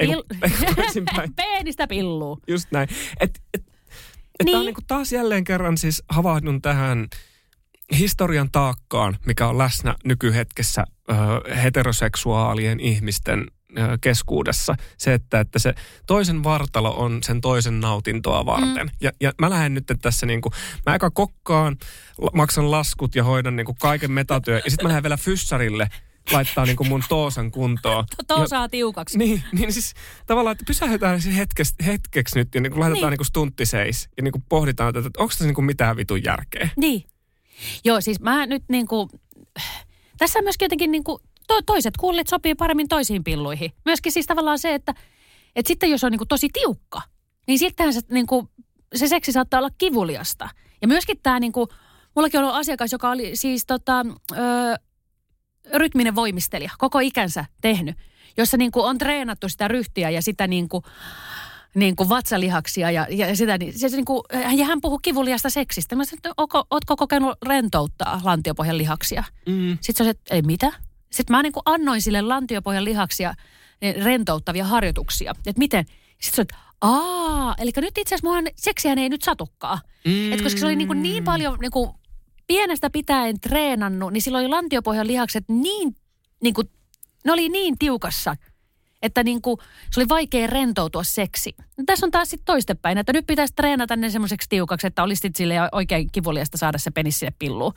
Pil- Peenistä pilluu. Just näin. Et, et, et niin. tää on niinku taas jälleen kerran siis havahdun tähän historian taakkaan, mikä on läsnä nykyhetkessä ö, heteroseksuaalien ihmisten ö, keskuudessa. Se, että, että se toisen vartalo on sen toisen nautintoa varten. Mm. Ja, ja mä lähden nyt tässä niinku, mä eka kokkaan, maksan laskut ja hoidan niinku kaiken metatyö. Ja sitten mä lähden vielä fyssarille laittaa niinku mun toosan kuntoon. Toosaa tiukaksi. Niin, niin siis tavallaan, että pysähytään siis hetkeksi, hetkeksi nyt ja niinku laitetaan niin. niinku stuntti seis. Ja niinku pohditaan, että onko tässä niinku mitään vitun järkeä. Niin. Joo, siis mä nyt niinku, tässä on myöskin jotenkin niinku, to, toiset kullit sopii paremmin toisiin pilluihin. Myöskin siis tavallaan se, että, että sitten jos on niinku tosi tiukka, niin sittenhän se, niinku, se seksi saattaa olla kivuliasta. Ja myöskin tämä niinku, mullakin on ollut asiakas, joka oli siis tota, ö, rytminen voimistelija, koko ikänsä tehnyt, jossa niinku on treenattu sitä ryhtiä ja sitä niinku, niin kuin vatsalihaksia ja, ja sitä, niin se, niin kuin, ja hän puhui kivuliasta seksistä. Mä sanoin, että ootko, ootko kokenut rentouttaa lantiopohjan lihaksia? Mm. Sitten se oli, että ei mitä? Sitten mä niin kuin annoin sille lantiopohjan lihaksia rentouttavia harjoituksia. Että miten? Sitten se oli, että aa, eli nyt itse asiassa muahan seksihän ei nyt satukaan. Mm. Että koska se oli niin, kuin niin paljon niin kuin pienestä pitäen treenannut, niin silloin oli lantiopohjan lihakset niin, niin kuin, ne oli niin tiukassa, että niin kuin, se oli vaikea rentoutua seksi. No, tässä on taas sitten toistepäin, että nyt pitäisi treenata ne semmoiseksi tiukaksi, että olisit sille oikein kivuliasta saada se penis sinne pilluun.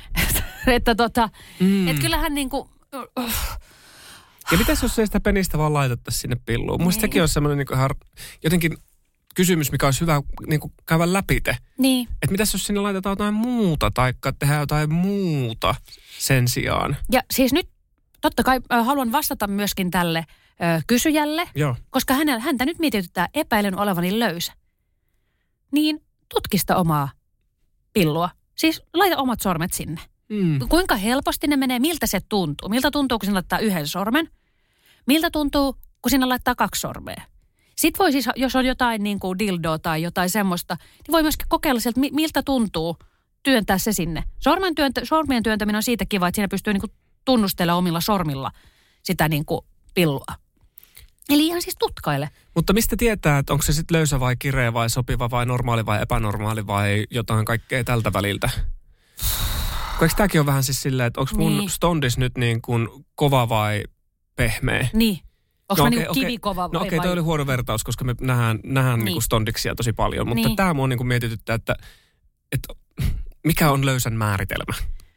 että tota, mm. et kyllähän niin kuin... Uh. Ja mitäs jos ei sitä penistä vaan laitettaisiin sinne pilluun? Musta sekin on semmoinen niin ihan jotenkin kysymys, mikä olisi hyvä niin kuin käydä läpi te. Niin. Että mitäs jos sinne laitetaan jotain muuta, tai tehdään jotain muuta sen sijaan? Ja siis nyt totta kai äh, haluan vastata myöskin tälle äh, kysyjälle, Joo. koska hänellä, häntä nyt mietityttää epäilen olevani löysä. Niin tutkista omaa pillua. Siis laita omat sormet sinne. Mm. Kuinka helposti ne menee, miltä se tuntuu? Miltä tuntuu, kun sinä laittaa yhden sormen? Miltä tuntuu, kun sinä laittaa kaksi sormea? Sitten voi siis, jos on jotain niin kuin dildoa tai jotain semmoista, niin voi myöskin kokeilla sieltä, miltä tuntuu työntää se sinne. Sormen työntä, sormien työntäminen on siitä kiva, että siinä pystyy niin kuin tunnustelemaan omilla sormilla sitä niin kuin pillua. Eli ihan siis tutkaile. Mutta mistä tietää, että onko se sitten löysä vai kireä vai sopiva vai normaali vai epänormaali vai jotain kaikkea tältä väliltä? Eikö tämäkin on vähän siis silleen, että onko mun niin. stondis nyt niin kuin kova vai pehmeä? Niin. Onko no, mä okay, niinku kivikova okay. No okei, okay, vai... toi oli huono vertaus, koska me nähdään, nähdään niin. niinku stondiksia tosi paljon. Mutta niin. tämä mua niinku mietityttää, että, että mikä on löysän määritelmä?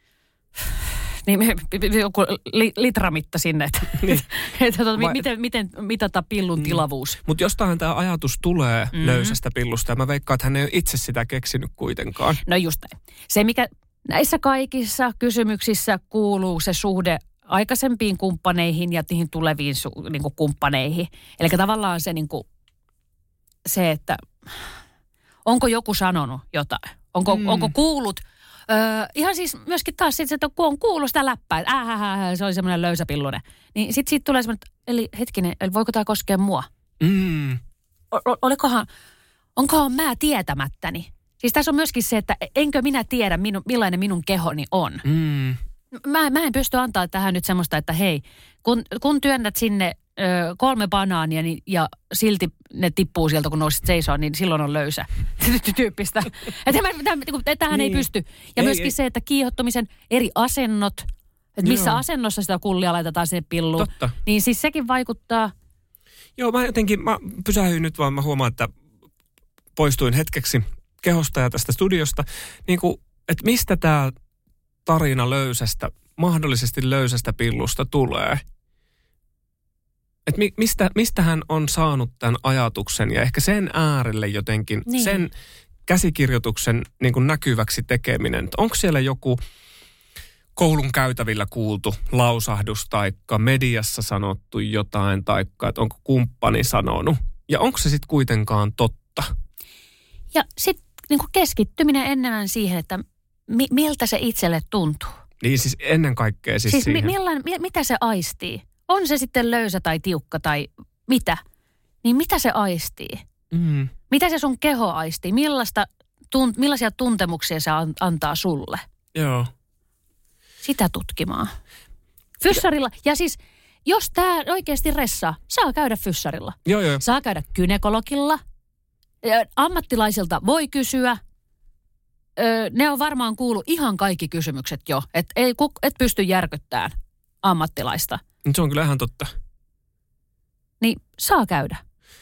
Niin, joku litramitta sinne, että, niin. että tuota, vai... miten, miten mitata pillun mm. tilavuus. Mutta jostainhan tämä ajatus tulee mm-hmm. löysästä pillusta, ja mä veikkaan, että hän ei ole itse sitä keksinyt kuitenkaan. No just näin. Se, mikä näissä kaikissa kysymyksissä kuuluu se suhde aikaisempiin kumppaneihin ja niihin tuleviin su, niin kuin kumppaneihin. Eli tavallaan se, niin kuin, se, että onko joku sanonut jotain? Onko, mm. onko kuullut? Öö, ihan siis myöskin taas sitten, että kun on kuullut sitä läppää, että ähähä, se oli semmoinen löysäpillunen. Niin sitten siitä tulee semmoinen, eli hetkinen, eli voiko tämä koskea mua? Mm. O, olikohan, onkohan mä tietämättäni? Siis tässä on myöskin se, että enkö minä tiedä, minu, millainen minun kehoni on. Mm. Mä, mä en pysty antaa tähän nyt semmoista, että hei, kun, kun työnnät sinne ö, kolme banaania niin, ja silti ne tippuu sieltä, kun nousit seisoon, niin silloin on löysä tyyppistä. Että tähän niin. ei pysty. Ja ei, myöskin ei. se, että kiihottumisen eri asennot, että missä Joo. asennossa sitä kullia laitetaan sinne pilluun. Totta. Niin siis sekin vaikuttaa. Joo, mä jotenkin, mä pysähdyin nyt vaan, mä huomaan, että poistuin hetkeksi kehosta ja tästä studiosta. Niin kuin, että mistä tämä tarina löysästä, mahdollisesti löysästä pillusta tulee. Että mi, mistä, mistä hän on saanut tämän ajatuksen ja ehkä sen äärelle jotenkin, niin. sen käsikirjoituksen niin kuin näkyväksi tekeminen. Onko siellä joku koulun käytävillä kuultu lausahdus taikka mediassa sanottu jotain taikka, että onko kumppani sanonut. Ja onko se sitten kuitenkaan totta? Ja sitten niin kuin keskittyminen enemmän siihen, että Mi- miltä se itselle tuntuu? Niin siis ennen kaikkea siis, siis siihen. Mi- millan, mi- mitä se aistii? On se sitten löysä tai tiukka tai mitä? Niin mitä se aistii? Mm. Mitä se sun keho aistii? Millaista tunt- millaisia tuntemuksia se an- antaa sulle? Joo. Sitä tutkimaan. Fyssarilla. Ja siis, jos tää oikeasti ressaa, saa käydä fyssarilla. Joo, joo. Saa käydä gynekologilla. Ammattilaisilta voi kysyä. ö, ne on varmaan kuullut ihan kaikki kysymykset jo. Että et pysty järkyttämään ammattilaista. Se on kyllä ihan totta. Niin saa käydä.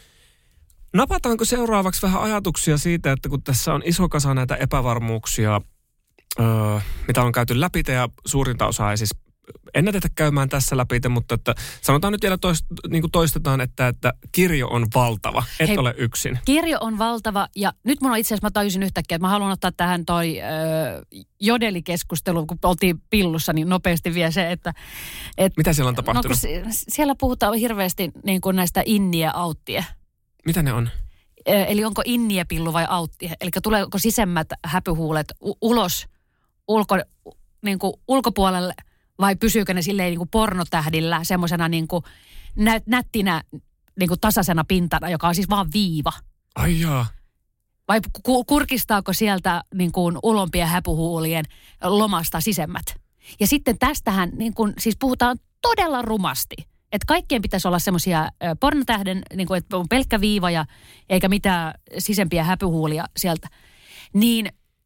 Napataanko seuraavaksi vähän ajatuksia siitä, että kun tässä on iso kasa näitä epävarmuuksia, öö, mitä on käyty läpi ja suurinta osaa ei siis ennätetä käymään tässä läpi, mutta että sanotaan nyt vielä toist, niin kuin toistetaan, että, että kirjo on valtava, et Hei, ole yksin. Kirjo on valtava ja nyt mun on itse asiassa, mä tajusin yhtäkkiä, että mä haluan ottaa tähän toi öö, jodelikeskustelu, kun oltiin pillussa, niin nopeasti vielä se, että... Et, mitä siellä on tapahtunut? No, siellä puhutaan hirveästi niin kuin näistä inniä auttie. Mitä ne on? Eli onko inniä pillu vai auttie? Eli tuleeko sisemmät häpyhuulet u- ulos ulko, niin kuin ulkopuolelle vai pysyykö ne silleen niin kuin pornotähdillä semmoisena niin kuin nä- nättinä niin kuin tasaisena pintana, joka on siis vaan viiva? Ai jaa. Vai ku- kurkistaako sieltä niin kuin ulompien häpyhuulien lomasta sisemmät? Ja sitten tästähän niin kuin, siis puhutaan todella rumasti. Että kaikkien pitäisi olla semmoisia pornotähden, niin kuin, että on pelkkä viiva ja eikä mitään sisempiä häpyhuulia sieltä. Niin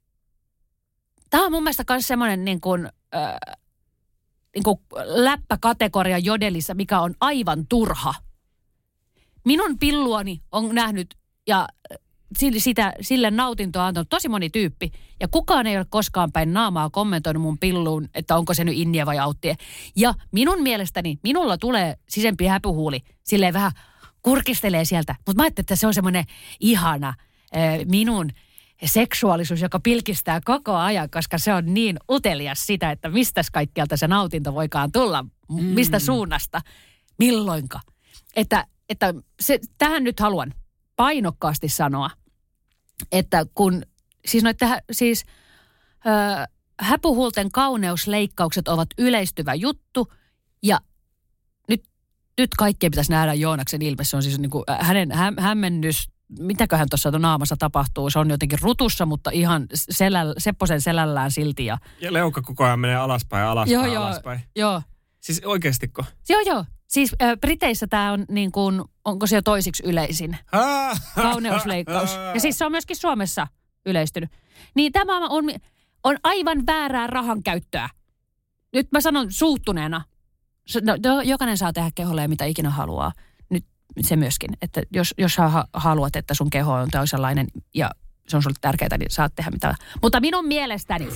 tämä on mun mielestä myös semmoinen niin kuin, äh, niin kuin läppäkategoria jodelissa, mikä on aivan turha. Minun pilluani on nähnyt ja sitä, sille nautintoa antanut tosi moni tyyppi. Ja kukaan ei ole koskaan päin naamaa kommentoinut mun pilluun, että onko se nyt inniä vai auttie. Ja minun mielestäni, minulla tulee sisempi häpyhuuli, silleen vähän kurkistelee sieltä. Mutta mä ajattelin, että se on semmoinen ihana äh, minun seksuaalisuus, joka pilkistää koko ajan, koska se on niin utelias sitä, että mistäs kaikkialta se nautinto voikaan tulla, mm. mistä suunnasta, milloinka. Että, että se, tähän nyt haluan painokkaasti sanoa, että kun siis noita siis ö, häpyhuulten kauneusleikkaukset ovat yleistyvä juttu ja nyt, nyt kaikkien pitäisi nähdä Joonaksen ilme. Se on siis niin kuin hänen hä, hämmennys, mitäköhän tuossa naamassa tapahtuu. Se on jotenkin rutussa, mutta ihan seläl, Sepposen selällään silti. Ja, ja leuka koko ajan menee alaspäin, alaspäin, joo, joo, alaspäin. Joo. Siis oikeastiko? Joo, joo. Siis äh, Briteissä tämä on niin kuin, onko se jo toisiksi yleisin kauneusleikkaus. Ja siis se on myöskin Suomessa yleistynyt. Niin tämä on, on aivan väärää rahan käyttöä. Nyt mä sanon suuttuneena. No, jokainen saa tehdä keholleen mitä ikinä haluaa. Nyt se myöskin, että jos, jos sä haluat, että sun keho on toisenlainen ja se on sulle tärkeää, niin saat tehdä mitä. Mutta minun mielestäni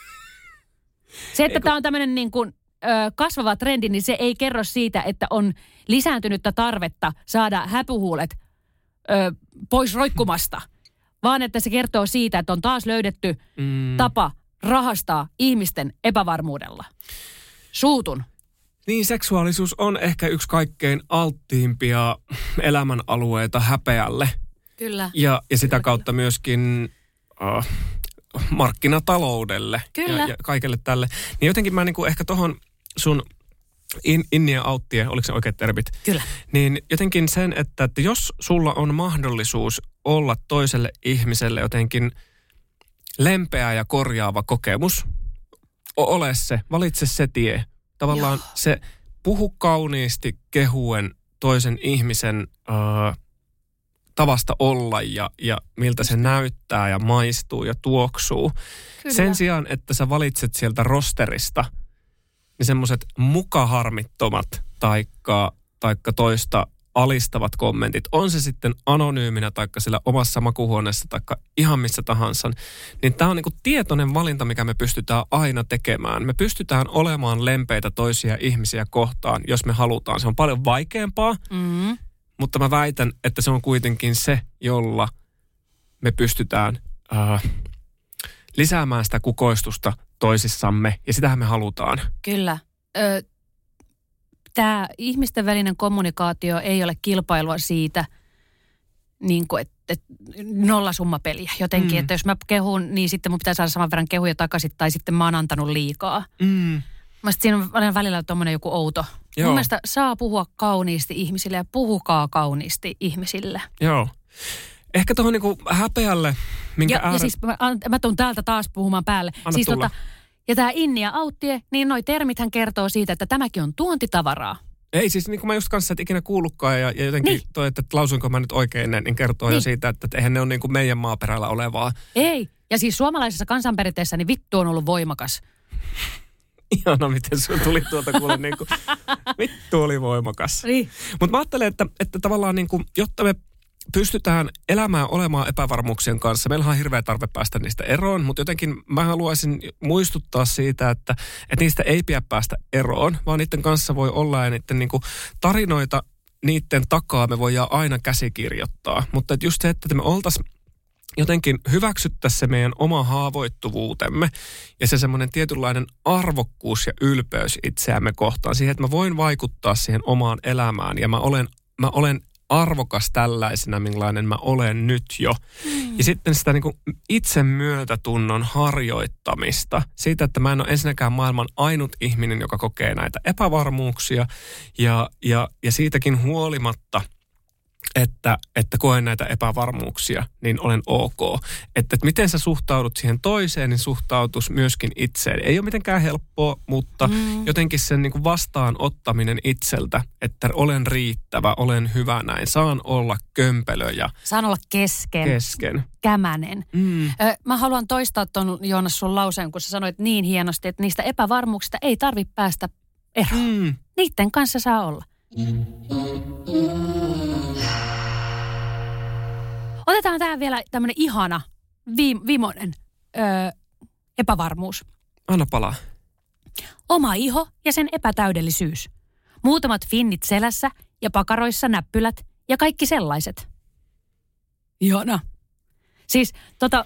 se, että tämä on tämmöinen niin kuin kasvava trendi, niin se ei kerro siitä, että on lisääntynyttä tarvetta saada häpyhuulet ö, pois roikkumasta, vaan että se kertoo siitä, että on taas löydetty mm. tapa rahastaa ihmisten epävarmuudella. Suutun. Niin, seksuaalisuus on ehkä yksi kaikkein alttiimpia elämänalueita häpeälle. Kyllä. Ja, ja sitä kyllä, kautta kyllä. myöskin uh, markkinataloudelle kyllä. Ja, ja kaikelle tälle. Niin jotenkin mä niinku ehkä tohon sun in, inni ja auttie, oliko se oikeat termit? Kyllä. Niin jotenkin sen, että, että jos sulla on mahdollisuus olla toiselle ihmiselle jotenkin lempeä ja korjaava kokemus, ole se, valitse se tie. Tavallaan Joo. se puhu kauniisti kehuen toisen ihmisen äh, tavasta olla ja, ja miltä se näyttää ja maistuu ja tuoksuu. Kyllä. Sen sijaan, että sä valitset sieltä rosterista niin semmoiset mukaharmittomat taikka, taikka toista alistavat kommentit, on se sitten anonyyminä taikka sillä omassa makuuhuoneessa taikka ihan missä tahansa, niin tämä on niinku tietoinen valinta, mikä me pystytään aina tekemään. Me pystytään olemaan lempeitä toisia ihmisiä kohtaan, jos me halutaan. Se on paljon vaikeampaa, mm-hmm. mutta mä väitän, että se on kuitenkin se, jolla me pystytään äh, lisäämään sitä kukoistusta toisissamme, ja sitähän me halutaan. Kyllä. Ö, tämä ihmisten välinen kommunikaatio ei ole kilpailua siitä, niin kuin, että, että nollasummapeliä jotenkin, mm. että jos mä kehun, niin sitten mun pitää saada saman verran kehuja takaisin, tai sitten mä oon antanut liikaa. Mm. Mä siinä on välillä tommoinen joku outo. Joo. Mun mielestä saa puhua kauniisti ihmisille, ja puhukaa kauniisti ihmisille. Joo. Ehkä tuohon niinku häpeälle, minkä ja, ääret... ja siis mä, mä tuun täältä taas puhumaan päälle. Anna siis tulla. Tota, ja tämä inni ja auttie, niin noi termithän kertoo siitä, että tämäkin on tuontitavaraa. Ei siis niin kuin mä just kanssa et ikinä kuullutkaan ja, ja jotenkin niin. toi, että lausuinko mä nyt oikein, niin kertoo niin. jo siitä, että eihän ne ole niin kuin meidän maaperällä olevaa. Ei, Ja siis suomalaisessa kansanperinteessä niin vittu on ollut voimakas. Ihana, miten sun tuli tuolta kuule niin kuin, vittu oli voimakas. Niin. Mutta mä ajattelen, että, että tavallaan niin kuin, jotta me pystytään elämään olemaan epävarmuuksien kanssa. Meillä on hirveä tarve päästä niistä eroon, mutta jotenkin mä haluaisin muistuttaa siitä, että, että niistä ei pidä päästä eroon, vaan niiden kanssa voi olla ja niiden niin kuin tarinoita niiden takaa me voidaan aina käsikirjoittaa. Mutta että just se, että me oltaisiin jotenkin hyväksyttäisiin se meidän oma haavoittuvuutemme ja se semmoinen tietynlainen arvokkuus ja ylpeys itseämme kohtaan siihen, että mä voin vaikuttaa siihen omaan elämään ja mä olen, mä olen arvokas tällaisena, millainen mä olen nyt jo. Mm. Ja sitten sitä niin kuin itsemyötätunnon harjoittamista. Siitä, että mä en ole ensinnäkään maailman ainut ihminen, joka kokee näitä epävarmuuksia. Ja, ja, ja siitäkin huolimatta, että, että koen näitä epävarmuuksia, niin olen ok. Että, että miten sä suhtaudut siihen toiseen, niin suhtautus myöskin itseen. Ei ole mitenkään helppoa, mutta mm. jotenkin sen niin kuin vastaanottaminen itseltä, että olen riittävä, olen hyvä näin, saan olla kömpelö ja saan olla kesken. kesken. Kämänen. Mm. Ö, mä haluan toistaa ton, Joonas, sun lauseen, kun sä sanoit niin hienosti, että niistä epävarmuuksista ei tarvitse päästä eroon. Mm. Niiden kanssa saa olla. Otetaan tähän vielä tämmöinen ihana, viim- viimeinen öö, epävarmuus. Anna palaa. Oma iho ja sen epätäydellisyys. Muutamat finnit selässä ja pakaroissa näppylät ja kaikki sellaiset. Ihana. Siis tota,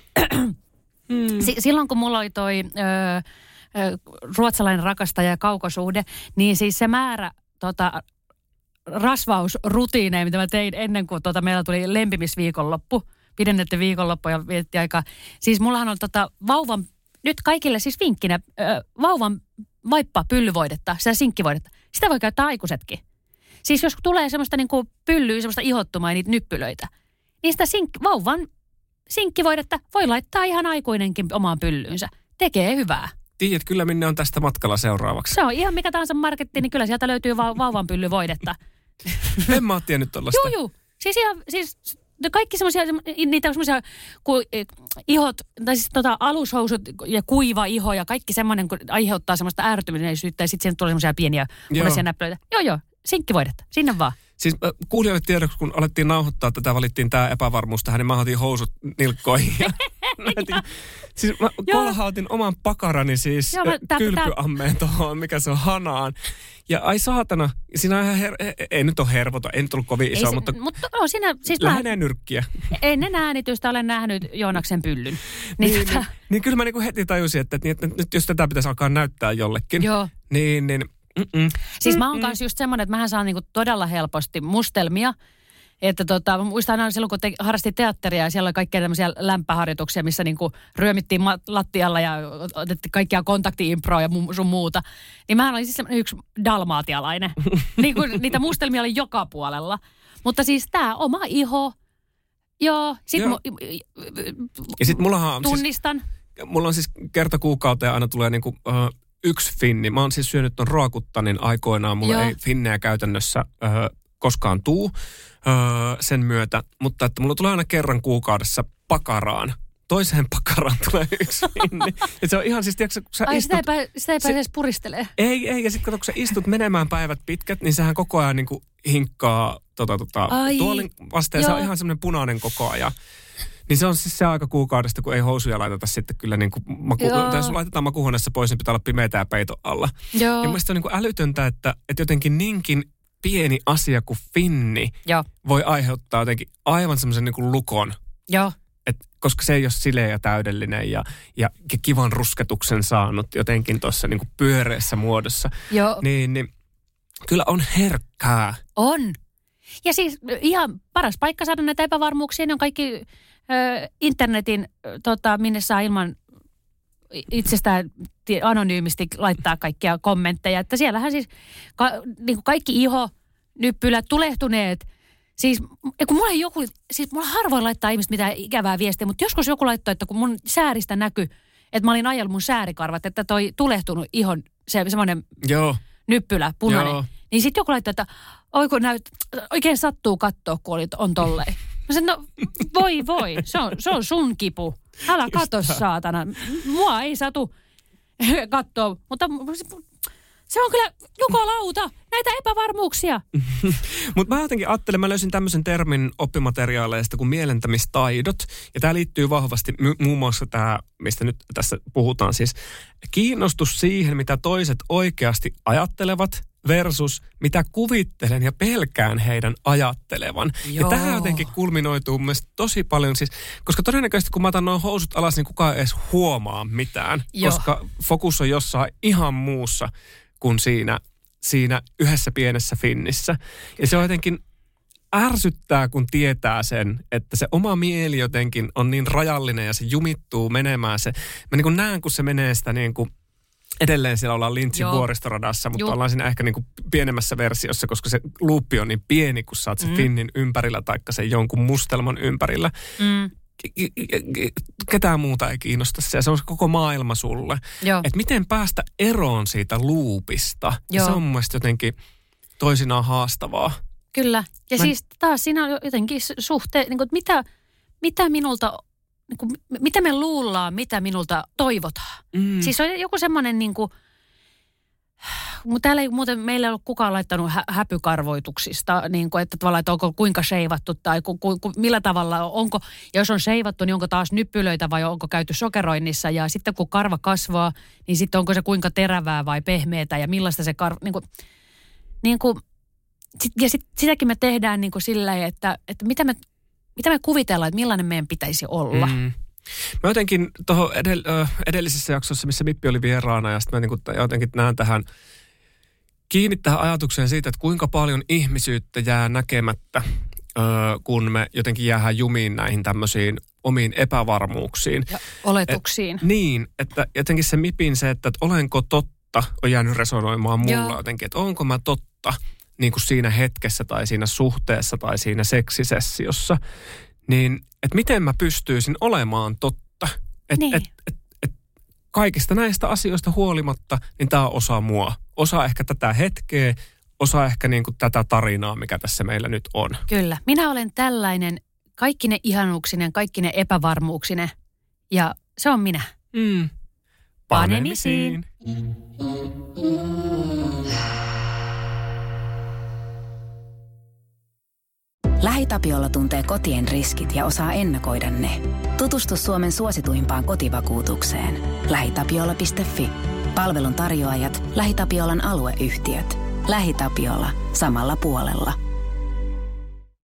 mm. si- silloin kun mulla oli toi öö, öö, ruotsalainen rakastaja ja kaukosuhde, niin siis se määrä tota, rasvausrutiineja, mitä mä tein ennen kuin tota, meillä tuli lempimisviikonloppu. Pidennetty viikonloppu ja vietti aikaa. Siis mullahan on tota vauvan, nyt kaikille siis vinkkinä, ö, vauvan vaippaa pyllyvoidetta, sitä sinkkivoidetta. Sitä voi käyttää aikuisetkin. Siis jos tulee semmoista niinku pyllyä, semmoista ihottumaa ja niitä nyppylöitä, niin sitä sink- vauvan sinkkivoidetta voi laittaa ihan aikuinenkin omaan pyllyynsä. Tekee hyvää. Tiedät kyllä, minne on tästä matkalla seuraavaksi. Se on ihan mikä tahansa marketti, niin kyllä sieltä löytyy va- vauvan pyllyvoidetta. En mä oon tiennyt tollaista. Juu, juu. Siis ihan, siis kaikki semmoisia, niitä semmoisia kuin ihot, tai siis tota alushousut ja kuiva iho ja kaikki semmoinen, kun aiheuttaa semmoista ärtyneisyyttä ja sitten siihen tulee semmoisia pieniä punaisia näppylöitä. Joo, joo, sinkkivoidetta, sinne vaan. Siis kuulijoille tiedoksi, kun alettiin nauhoittaa tätä, valittiin tämä epävarmuus tähän, niin mä otin housut nilkkoihin. Ja siis mä kolhautin oman pakarani siis joo, kylpyammeen tuohon, mikä se on hanaan. Ja ai saatana, siinä on ihan, her- ei nyt ole hervota, ei nyt ollut kovin iso, se, mutta, mutta no, siinä, siis lähenee nyrkkiä. Ennen äänitystä olen nähnyt Joonaksen pyllyn. Niin, niin, tota... niin, niin kyllä mä niinku heti tajusin, että, että, että, että nyt jos tätä pitäisi alkaa näyttää jollekin, joo. niin... niin Mm-mm. Siis mä oon kanssa just semmoinen, että mähän saan niinku todella helposti mustelmia. Että tota, mä muistan aina silloin, kun te, harrastin teatteria ja siellä oli kaikkia tämmöisiä lämpäharjoituksia, missä niinku ryömittiin lattialla ja otettiin kaikkia kontakti-improa ja mu- sun muuta. Niin mähän olin siis semmoinen yksi dalmaatialainen. Niin kuin niitä mustelmia oli joka puolella. Mutta siis tää oma iho, joo, sit joo. Mu- ja sit mullahan tunnistan. Siis, mulla on siis kerta kuukauteen aina tulee niinku... Uh, yksi finni. Mä oon siis syönyt ton ruokuttanin aikoinaan. Mulla Joo. ei finnejä käytännössä ö, koskaan tuu ö, sen myötä. Mutta että mulla tulee aina kerran kuukaudessa pakaraan. Toiseen pakaraan tulee yksi finni. Ja se on ihan siis, tiedätkö, kun sä Ai, istut... sitä ei, pää, sitä ei pääse edes puristelee. Ei, ei. Ja sitten kun sä istut menemään päivät pitkät, niin sehän koko ajan niin kuin hinkkaa tota, tota, tuolin vastaan. Se on ihan semmoinen punainen koko ajan. Niin se on siis se aika kuukaudesta, kun ei housuja laiteta sitten kyllä niin kuin maku... Tai jos laitetaan makuuhuoneessa pois, niin pitää olla pimeätä ja peito alla. Joo. Ja mielestäni on niin kuin älytöntä, että, että jotenkin niinkin pieni asia kuin finni Joo. voi aiheuttaa jotenkin aivan semmoisen niin kuin lukon. Joo. Et, koska se ei ole sileä ja täydellinen ja, ja, ja kivan rusketuksen saanut jotenkin tuossa niin kuin pyöreässä muodossa. Joo. Niin, niin kyllä on herkkää. On. Ja siis ihan paras paikka saada näitä epävarmuuksia, ne on kaikki... Ö, internetin, tota, minne saa ilman itsestään anonyymisti laittaa kaikkia kommentteja. Että siellähän siis ka, niin kuin kaikki iho, nyppylät, tulehtuneet. Siis kun mulla ei joku, siis mulla harvoin laittaa ihmiset mitään ikävää viestiä, mutta joskus joku laittoi, että kun mun sääristä näkyi, että mä olin ajellut mun säärikarvat, että toi tulehtunut ihon, se semmoinen nyppylä, punainen. Joo. Niin sitten joku laittoi, että oiko näyt, oikein sattuu katsoa, kun oli, on tolleen. Mä sanoin, no voi voi, se on, se on sun kipu. Älä katso saatana. Mua ei satu katsoa, mutta se on kyllä jukolauta, näitä epävarmuuksia. Mutta mä jotenkin ajattelen, mä löysin tämmöisen termin oppimateriaaleista kuin mielentämistaidot. Ja tämä liittyy vahvasti mu- muun muassa tämä, mistä nyt tässä puhutaan siis, kiinnostus siihen, mitä toiset oikeasti ajattelevat versus mitä kuvittelen ja pelkään heidän ajattelevan. Joo. Ja tämä jotenkin kulminoituu mun mielestä tosi paljon siis, koska todennäköisesti kun mä otan nuo housut alas, niin kukaan ei edes huomaa mitään, Joo. koska fokus on jossain ihan muussa kuin siinä, siinä yhdessä pienessä finnissä. Ja se on jotenkin ärsyttää, kun tietää sen, että se oma mieli jotenkin on niin rajallinen ja se jumittuu menemään. Se, mä niin kuin näen, kun se menee sitä niin kuin edelleen siellä ollaan Lintsin vuoristoradassa, mutta Joo. ollaan siinä ehkä niin kuin pienemmässä versiossa, koska se luuppi on niin pieni, kun sä oot se mm. finnin ympärillä taikka sen jonkun mustelman ympärillä. Mm. Ketään muuta ei kiinnosta se. Se on se koko maailma sulle. Että miten päästä eroon siitä luupista. Se on mun mielestä jotenkin toisinaan haastavaa. Kyllä. Ja Mä... siis taas siinä on jotenkin suhteen, niin kuin, mitä, mitä minulta... Niin kuin, mitä me luullaan, mitä minulta toivotaan. Mm. Siis on joku semmoinen niin kuin, mutta täällä ei muuten, meillä ei ole kukaan laittanut hä- häpykarvoituksista, niin kuin, että tavallaan, että onko kuinka sheivattu tai ku, ku, ku, millä tavalla, onko, ja jos on sheivattu, niin onko taas nyppylöitä vai onko käyty sokeroinnissa, ja sitten kun karva kasvaa, niin sitten onko se kuinka terävää vai pehmeätä, ja millaista se karva, niin kuin, niin kuin, sit, ja sit, sitäkin me tehdään niin kuin silleen, että, että mitä me, mitä me kuvitellaan, että millainen meidän pitäisi olla. Mm. Mä jotenkin tuohon edell- edellisessä jaksossa, missä Mippi oli vieraana, ja sitten mä niinku jotenkin näen tähän, kiinni tähän ajatukseen siitä, että kuinka paljon ihmisyyttä jää näkemättä, öö, kun me jotenkin jäähän jumiin näihin tämmöisiin omiin epävarmuuksiin. Ja oletuksiin. Et, niin, että jotenkin se Mipin se, että, että olenko totta, on jäänyt resonoimaan mulla Joo. jotenkin, että onko mä totta niin kuin siinä hetkessä tai siinä suhteessa tai siinä seksisessiossa, niin että miten mä pystyisin olemaan totta. Että niin. et, et, et kaikista näistä asioista huolimatta, niin tämä on osa mua. Osa ehkä tätä hetkeä, osa ehkä niin kuin tätä tarinaa, mikä tässä meillä nyt on. Kyllä. Minä olen tällainen, kaikki ne ihanuuksinen, kaikki ne epävarmuuksinen. Ja se on minä. Mm. Panemisiin. LähiTapiola tuntee kotien riskit ja osaa ennakoida ne. Tutustu Suomen suosituimpaan kotivakuutukseen. lähitapiola piste fi. Palvelun tarjoajat, LähiTapiolan alueyhtiöt. LähiTapiola. Samalla puolella.